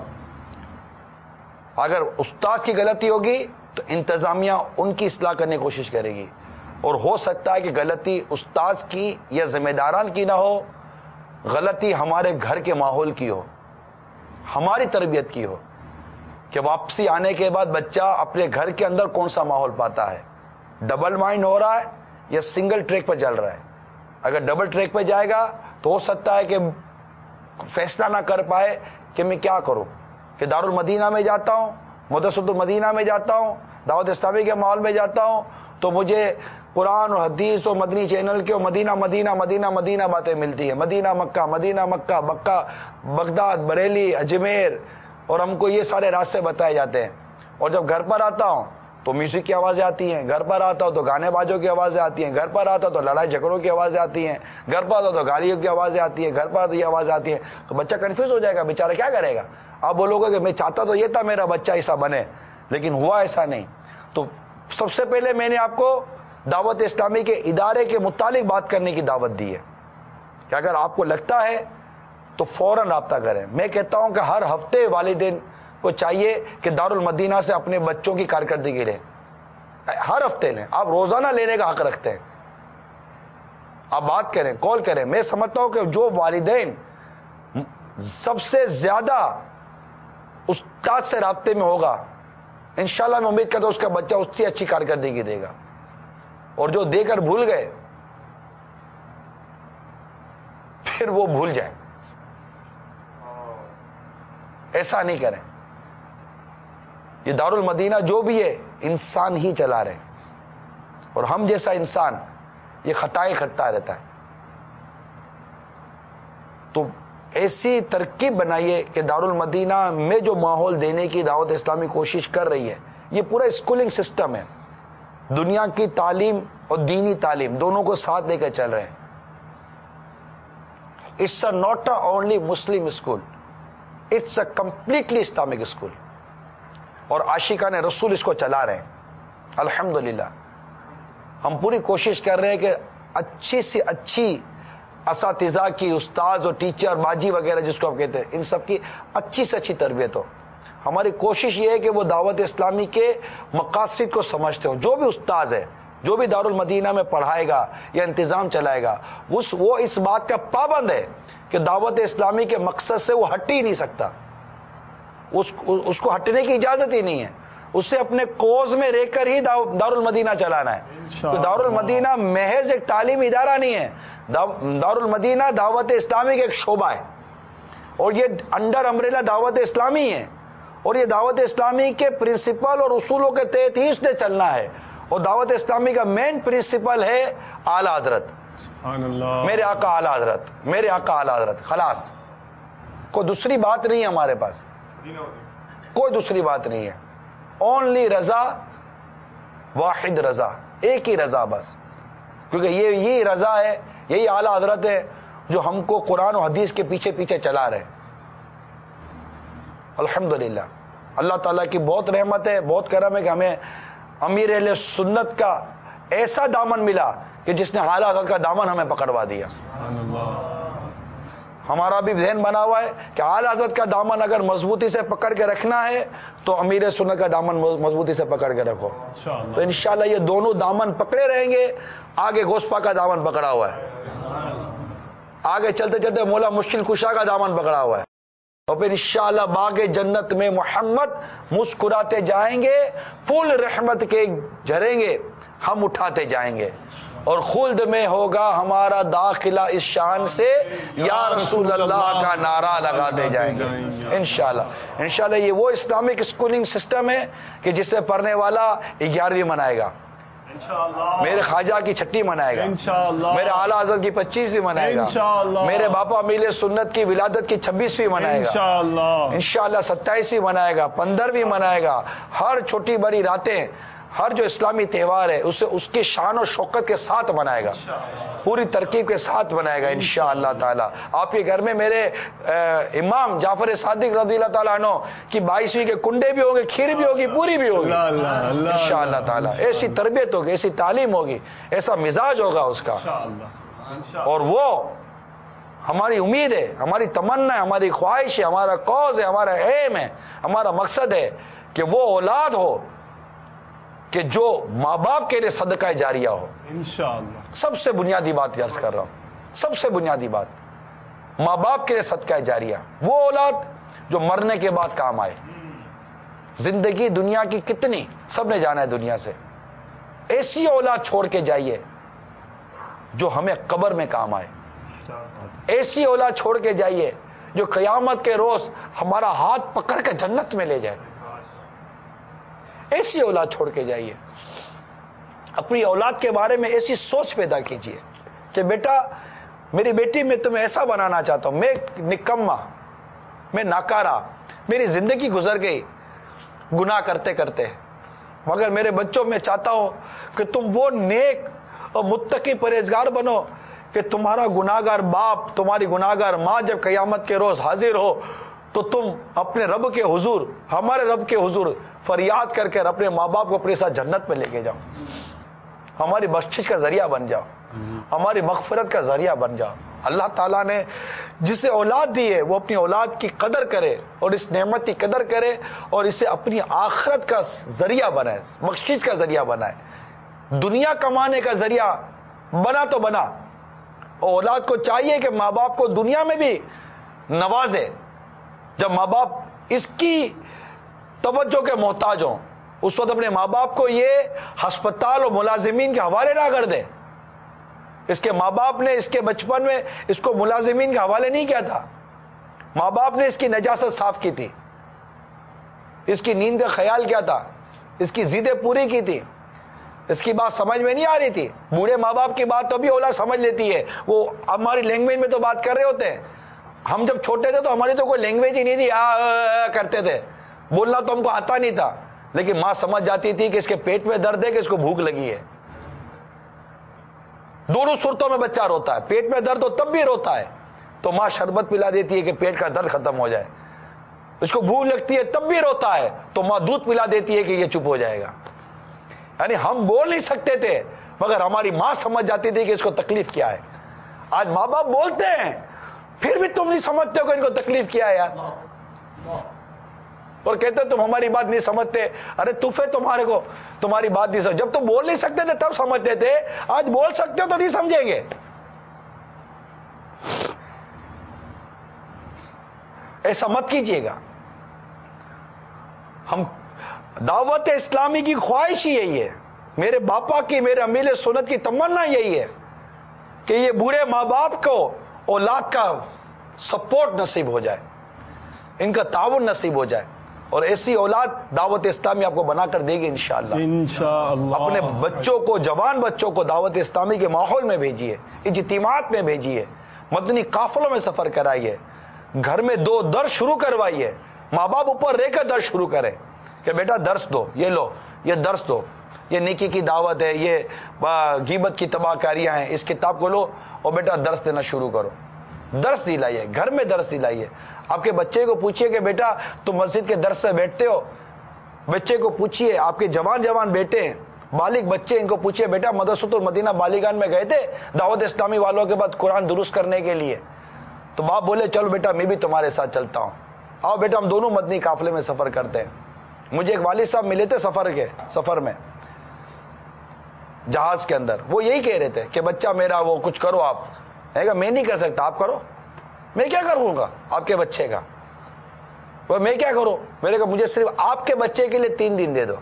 اگر استاد کی غلطی ہوگی تو انتظامیہ ان کی اصلاح کرنے کی کوشش کرے گی، اور ہو سکتا ہے کہ غلطی استاد کی یا ذمہ داران کی نہ ہو، غلطی ہمارے گھر کے ماحول کی ہو، ہماری تربیت کی ہو، کہ واپسی آنے کے بعد بچہ اپنے گھر کے اندر کون سا ماحول پاتا ہے، ڈبل مائنڈ ہو رہا ہے یا سنگل ٹریک پر چل رہا ہے۔ اگر ڈبل ٹریک پہ جائے گا تو ہو سکتا ہے کہ فیصلہ نہ کر پائے کہ میں کیا کروں، کہ دارالمدینہ میں جاتا ہوں، مدرسۃ المدینہ میں جاتا ہوں، دعوت اسلامی کے ماحول میں جاتا ہوں تو مجھے قرآن اور حدیث اور مدنی چینل کے مدینہ مدینہ مدینہ مدینہ باتیں ملتی ہیں، Medina Mecca, Medina Mecca Mecca Baghdad, Bareilly, Ajmer, اور ہم کو یہ سارے راستے بتائے جاتے ہیں۔ اور جب گھر پر آتا ہوں تو میوزک کی آوازیں آتی ہیں، گھر پر آتا ہوں تو گانے بازوں کی آوازیں آتی ہیں، گھر پر آتا تو لڑائی جھگڑوں کی آوازیں آتی ہیں، گھر پر آتا تو گالیوں کی آوازیں آتی ہیں، گھر پر آتا یہ آوازیں آتی ہیں، تو بچہ کنفیوز ہو جائے گا، بیچارہ کیا کرے گا؟ آپ بولو گے کہ میں چاہتا تو یہ تھا میرا بچہ ایسا بنے، لیکن ہوا ایسا نہیں۔ تو سب سے پہلے میں نے آپ کو دعوت اسلامی کے ادارے کے متعلق بات کرنے کی دعوت دی ہے کہ اگر آپ کو لگتا ہے تو فوراً رابطہ کریں۔ میں کہتا ہوں کہ ہر ہفتے والدین کو چاہیے کہ دارالمدینہ سے اپنے بچوں کی کارکردگی لیں، ہر ہفتے لیں، آپ روزانہ لینے کا حق رکھتے ہیں، آپ بات کریں، کال کریں۔ میں سمجھتا ہوں کہ جو والدین سب سے زیادہ استاد سے رابطے میں ہوگا، انشاءاللہ میں امید کرتا ہوں اس کا بچہ اس سے اچھی کارکردگی دے گا، اور جو دے کر بھول گئے پھر وہ بھول جائیں، ایسا نہیں کریں۔ یہ دارالمدینہ جو بھی ہے انسان ہی چلا رہے، اور ہم جیسا انسان یہ خطائیں کرتا رہتا ہے، تو ایسی ترکیب بنائیے کہ دارالمدینہ میں جو ماحول دینے کی دعوت اسلامی کوشش کر رہی ہے، یہ پورا اسکولنگ سسٹم ہے، دنیا کی تعلیم اور دینی تعلیم دونوں کو ساتھ لے کر چل رہے ہیں۔ It's a not a only Muslim school, it's a completely Islamic school, اور عاشقان رسول اس کو چلا رہے ہیں۔ الحمدللہ ہم پوری کوشش کر رہے ہیں کہ اچھی سے اچھی اساتذہ کی، استاذ اور ٹیچر باجی وغیرہ جس کو آپ کہتے ہیں، ان سب کی اچھی سے اچھی تربیت ہو۔ ہماری کوشش یہ ہے کہ وہ دعوت اسلامی کے مقاصد کو سمجھتے ہو۔ جو بھی استاذ ہے، جو بھی دارالمدینہ میں پڑھائے گا یا انتظام چلائے گا، وہ اس بات کا پابند ہے کہ دعوت اسلامی کے مقصد سے وہ ہٹ ہی نہیں سکتا، اس اس کو ہٹنے کی اجازت ہی نہیں ہے، اسے اپنے کوز میں رہ کر ہی دارالمدینہ چلانا ہے۔ تو دارالمدینہ محض ایک تعلیمی ادارہ نہیں ہے، دارالمدینہ دعوت اسلامی کا ایک شعبہ ہے، اور یہ انڈر امبریلا دعوت اسلامی ہے، اور یہ دعوت اسلامی کے پرنسپل اور اصولوں کے تحت ہی اس نے چلنا ہے، اور دعوت اسلامی کا مین پرنسپل ہے اعلی حضرت، میرے آقا اعلی حضرت، میرے آقا اعلی حضرت، خلاص، کوئی دوسری بات نہیں ہے ہمارے پاس، کوئی دوسری بات نہیں ہے، اونلی رضا، واحد رضا، ایک ہی رضا بس، کیونکہ یہ یہی رضا ہے، یہی اعلی حضرت ہے، جو ہم کو قرآن و حدیث کے پیچھے پیچھے چلا رہے ہیں. الحمدللہ اللہ تعالیٰ کی بہت رحمت ہے, بہت کرم ہے کہ ہمیں امیر اہل سنت کا ایسا دامن ملا کہ جس نے اعلیٰ حضرت کا دامن ہمیں پکڑوا دیا. ہمارا بھی ذہن بنا ہوا ہے کہ اعلیٰ حضرت کا دامن اگر مضبوطی سے پکڑ کے رکھنا ہے تو امیر سنت کا دامن مضبوطی سے پکڑ کے رکھو. تو انشاءاللہ یہ دونوں دامن پکڑے رہیں گے. آگے گوسپا کا دامن پکڑا ہوا ہے, آگے چلتے چلتے مولا مشکل کشا کا دامن پکڑا ہوا ہے, اور پھر انشاءاللہ باغ جنت میں محمد مسکراتے جائیں گے, پھول رحمت کے جھریں گے, ہم اٹھاتے جائیں گے, اور خلد میں ہوگا ہمارا داخلہ اس شان سے یا رسول اللہ کا نعرہ لگاتے جائیں گے انشاءاللہ. انشاءاللہ یہ وہ اسلامک اسکولنگ سسٹم ہے کہ جس سے پڑھنے والا گیارہویں منائے گا, میرے خواجہ کی چھٹی منائے گا, میرے اعلیٰ حضرت کی پچیسویں منائے گا, میرے باپا امیل سنت کی ولادت کی چھبیسویں منائے گا انشاءاللہ, ستائیسویں منائے گا, پندرہویں منائے گا. ہر چھوٹی بڑی راتیں, ہر جو اسلامی تہوار ہے اسے اس کی شان و شوکت کے ساتھ منائے گا, پوری ترکیب کے ساتھ منائے گا انشاءاللہ تعالی. آپ کے گھر میں میرے امام جعفر صادق رضی اللہ تعالیٰ عنہ کی بائیسویں کے کنڈے بھی ہوں گے, کھیر بھی ہوگی, پوری بھی ہوگی انشاءاللہ تعالی. ایسی تربیت ہوگی, ایسی تعلیم ہوگی, ایسا مزاج ہوگا اس کا, اور وہ ہماری امید ہے, ہماری تمنا ہے, ہماری خواہش ہے, ہمارا کوز ہے, ہمارا ایم ہے, ہمارا مقصد ہے کہ وہ اولاد ہو کہ جو ماں باپ کے لیے صدقہ جاریہ ہو انشاءاللہ. سب سے بنیادی بات عرض کر رہا ہوں, سب سے بنیادی بات, ماں باپ کے لیے صدقہ جاریہ, وہ اولاد جو مرنے کے بعد کام آئے. زندگی دنیا کی کتنی, سب نے جانا ہے دنیا سے, ایسی اولاد چھوڑ کے جائیے جو ہمیں قبر میں کام آئے. ایسی اولاد چھوڑ کے جائیے جو قیامت کے روز ہمارا ہاتھ پکڑ کے جنت میں لے جائے. ایسی اولاد چھوڑ کے جائیے. اپنی اولاد کے بارے میں ایسی سوچ پیدا کیجیے کہ بیٹا میری بیٹی میں تمہیں ایسا بنانا چاہتا ہوں, میں نکما, میں ناکارہ, میری زندگی گزر گئی گناہ کرتے کرتے, مگر میرے بچوں میں چاہتا ہوں کہ تم وہ نیک اور متقی پرہیزگار بنو کہ تمہارا گناہگار باپ, تمہاری گناہگار ماں جب قیامت کے روز حاضر ہو تو تم اپنے رب کے حضور, ہمارے رب کے حضور فریاد کر کے اپنے ماں باپ کو اپنے ساتھ جنت میں لے کے جاؤ, ہماری بخشش کا ذریعہ بن جاؤ, ہماری مغفرت کا ذریعہ بن جاؤ. اللہ تعالیٰ نے جسے اولاد دی ہے وہ اپنی اولاد کی قدر کرے اور اس نعمت کی قدر کرے اور اسے اپنی آخرت کا ذریعہ بنائے, بخشش کا ذریعہ بنائے. دنیا کمانے کا ذریعہ بنا تو بنا, اور اولاد کو چاہیے کہ ماں باپ کو دنیا میں بھی نوازے. جب ماں باپ اس کی توجہ کے محتاج ہوں اس وقت اپنے ماں باپ کو یہ ہسپتال اور ملازمین کے حوالے نہ کر دے. اس کے ماں باپ نے اس کے بچپن میں اس کو ملازمین کے حوالے نہیں کیا تھا, ماں باپ نے اس کی نجاست صاف کی تھی, اس کی نیند کا خیال کیا تھا, اس کی ضدیں پوری کی تھی. اس کی بات سمجھ میں نہیں آ رہی تھی. بوڑھے ماں باپ کی بات تو بھی اولاد سمجھ لیتی ہے, وہ ہماری لینگویج میں تو بات کر رہے ہوتے ہیں. ہم جب چھوٹے تھے تو ہماری تو کوئی لینگویج ہی نہیں تھی, آ کرتے تھے, بولنا تو ہم کو آتا نہیں تھا, لیکن ماں سمجھ جاتی تھی کہ اس کے پیٹ میں درد ہے کہ اس کو بھوک لگی ہے. دونوں صورتوں میں بچہ روتا ہے, پیٹ میں درد ہو تب بھی روتا ہے تو ماں شربت پلا دیتی ہے کہ پیٹ کا درد ختم ہو جائے. اس کو بھوک لگتی ہے تب بھی روتا ہے تو ماں دودھ پلا دیتی ہے کہ یہ چپ ہو جائے گا. یعنی ہم بول نہیں سکتے تھے مگر ہماری ماں سمجھ جاتی تھی کہ اس کو تکلیف کیا ہے. آج ماں باپ بولتے ہیں پھر بھی تم نہیں سمجھتے ہو کہ ان کو تکلیف کیا ہے یار, اور کہتے تم ہماری بات نہیں سمجھتے. ارے توفے تمہارے کو تمہاری بات نہیں سمجھ, جب تم بول نہیں سکتے تھے تب سمجھتے تھے, آج بول سکتے ہو تو نہیں سمجھیں گے. ایسا مت کیجیے گا. ہم دعوت اسلامی کی خواہش ہی یہی ہے, میرے باپا کی, میرے امیل سنت کی تمنا یہی ہے کہ یہ بوڑھے ماں باپ کو اولاد کا سپورٹ نصیب ہو جائے, ان کا تعاون نصیب ہو جائے, اور ایسی اولاد دعوت اسلامی آپ کو بنا کر دے گی انشاءاللہ. انشاءاللہ اپنے بچوں کو, جوان بچوں کو دعوت اسلامی کے ماحول میں بھیجیے, اجتماعات میں بھیجیے, مدنی قافلوں میں سفر کرائیے, گھر میں دو درس شروع کروائیے. ماں باپ اوپر رہ کر درس شروع کرے کہ بیٹا درس دو, یہ لو یہ درس دو, یہ نیکی کی دعوت ہے, یہ غیبت کی تباہ کاریاں ہیں, اس کتاب کو لو اور بیٹا درس دینا شروع کرو. درس دلائیے, گھر میں درس دلائیے. آپ کے بچے کو پوچھیے کہ بیٹا تم مسجد کے درس سے بیٹھتے ہو؟ بچے کو پوچھیے, آپ کے جوان جوان بیٹے ہیں, بالغ بچے, ان کو پوچھیے بیٹا مدرسۃ المدینہ بالیگان میں گئے تھے دعوت اسلامی والوں کے بعد قرآن درست کرنے کے لیے؟ تو باپ بولے چلو بیٹا میں بھی تمہارے ساتھ چلتا ہوں, آؤ بیٹا ہم دونوں مدنی قافلے میں سفر کرتے ہیں. مجھے ایک والد صاحب ملے تھے سفر کے سفر میں جہاز کے اندر, وہ یہی کہہ رہے تھے کہ بچہ میرا وہ کچھ کرو آپ. میں کہا میں نہیں کر سکتا, آپ کرو. میں کیا کروں گا آپ کے بچے کا, وہ میں کیا کروں؟ میرے کہا مجھے صرف آپ کے بچے کے لیے تین دن دے دو.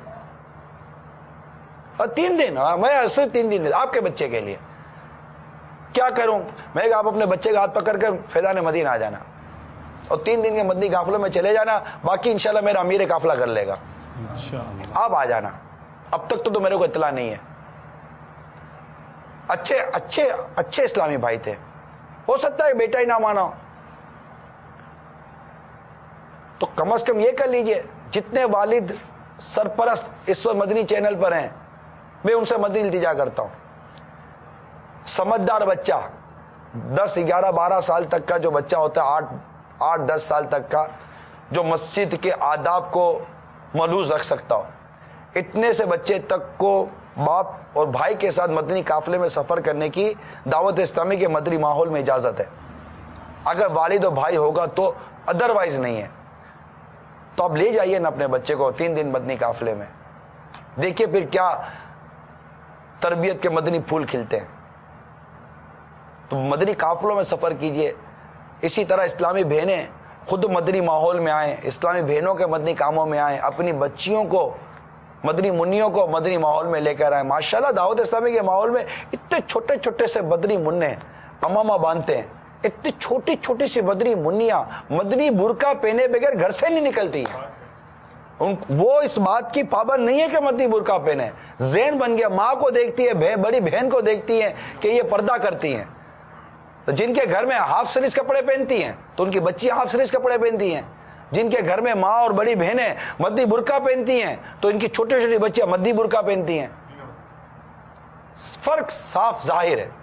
اور تین دن میں صرف تین دن دے دو آپ کے بچے کے لیے. کیا کروں؟ میں کہا آپ اپنے بچے کا ہاتھ پکڑ کر فیضان مدینہ آ جانا اور تین دن کے مدنی قافلے میں چلے جانا, باقی انشاءاللہ میرا امیر قافلہ کر لے گا. آپ آ جانا. اب تک تو, تو میرے کو اطلاع نہیں ہے. اچھے اچھے اچھے اسلامی بھائی تھے, ہو سکتا ہے بیٹا ہی نہ مانا, تو کم از کم یہ کر لیجئے. جتنے والد سرپرست اس وقت مدنی چینل پر ہیں, میں ان سے مدنی التجا کرتا ہوں, سمجھدار بچہ دس گیارہ بارہ سال تک کا جو بچہ ہوتا ہے, آٹھ آٹھ دس سال تک کا, جو مسجد کے آداب کو ملحوظ رکھ سکتا ہو, اتنے سے بچے تک کو باپ اور بھائی کے ساتھ مدنی قافلے میں سفر کرنے کی دعوت اسلامی کے مدنی ماحول میں اجازت ہے. اگر والد اور بھائی ہوگا تو, ادروائز نہیں ہے. تو آپ لے جائیے نا اپنے بچے کو تین دن مدنی قافلے میں, دیکھیے پھر کیا تربیت کے مدنی پھول کھلتے ہیں. تو مدنی قافلوں میں سفر کیجئے. اسی طرح اسلامی بہنیں خود مدنی ماحول میں آئیں, اسلامی بہنوں کے مدنی کاموں میں آئیں, اپنی بچیوں کو مدنی منیوں کو مدنی ماحول میں لے کر آئیں. ماشاءاللہ دعوت اسلامی کے ماحول میں اتنے چھوٹے چھوٹے سے مدنی منع امامہ باندھتے ہیں, اتنی چھوٹی چھوٹی سی مدنی منیاں مدنی برقع پہنے بغیر گھر سے نہیں نکلتی ہیں. وہ اس بات کی پابند نہیں ہے کہ مدنی برقع پہنے, ذہن بن گیا, ماں کو دیکھتی ہے, بڑی بہن کو دیکھتی ہیں کہ یہ پردہ کرتی ہیں, تو جن کے گھر میں ہاف سلیز کپڑے پہنتی ہیں تو ان کی بچیاں ہاف سلیز کپڑے پہنتی ہیں. جن کے گھر میں ماں اور بڑی بہنیں مدنی برقع پہنتی ہیں تو ان کی چھوٹی چھوٹی بچیاں مدنی برقع پہنتی ہیں. فرق صاف ظاہر ہے.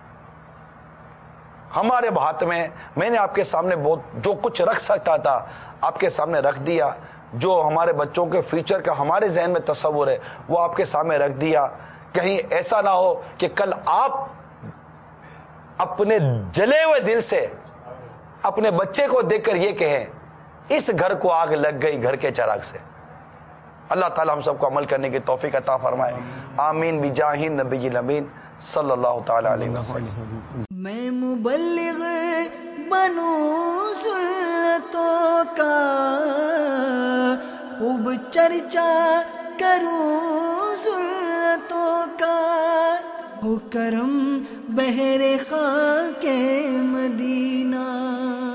ہمارے ہاتھ میں, میں نے آپ کے سامنے بہت جو کچھ رکھ سکتا تھا آپ کے سامنے رکھ دیا. جو ہمارے بچوں کے فیوچر کا ہمارے ذہن میں تصور ہے وہ آپ کے سامنے رکھ دیا. کہیں ایسا نہ ہو کہ کل آپ اپنے جلے ہوئے دل سے اپنے بچے کو دیکھ کر یہ کہیں اس گھر کو آگ لگ گئی گھر کے چراغ سے. اللہ تعالی ہم سب کو عمل کرنے کی توفیق عطا فرمائے. آمین بجاہ نبی الامین صلی اللہ تعالی علیہ وسلم. میں مبلغ بنوں سنتوں کا, خوب چرچا کروں سنتوں کا, ہو کرم بہر خاک مدینہ.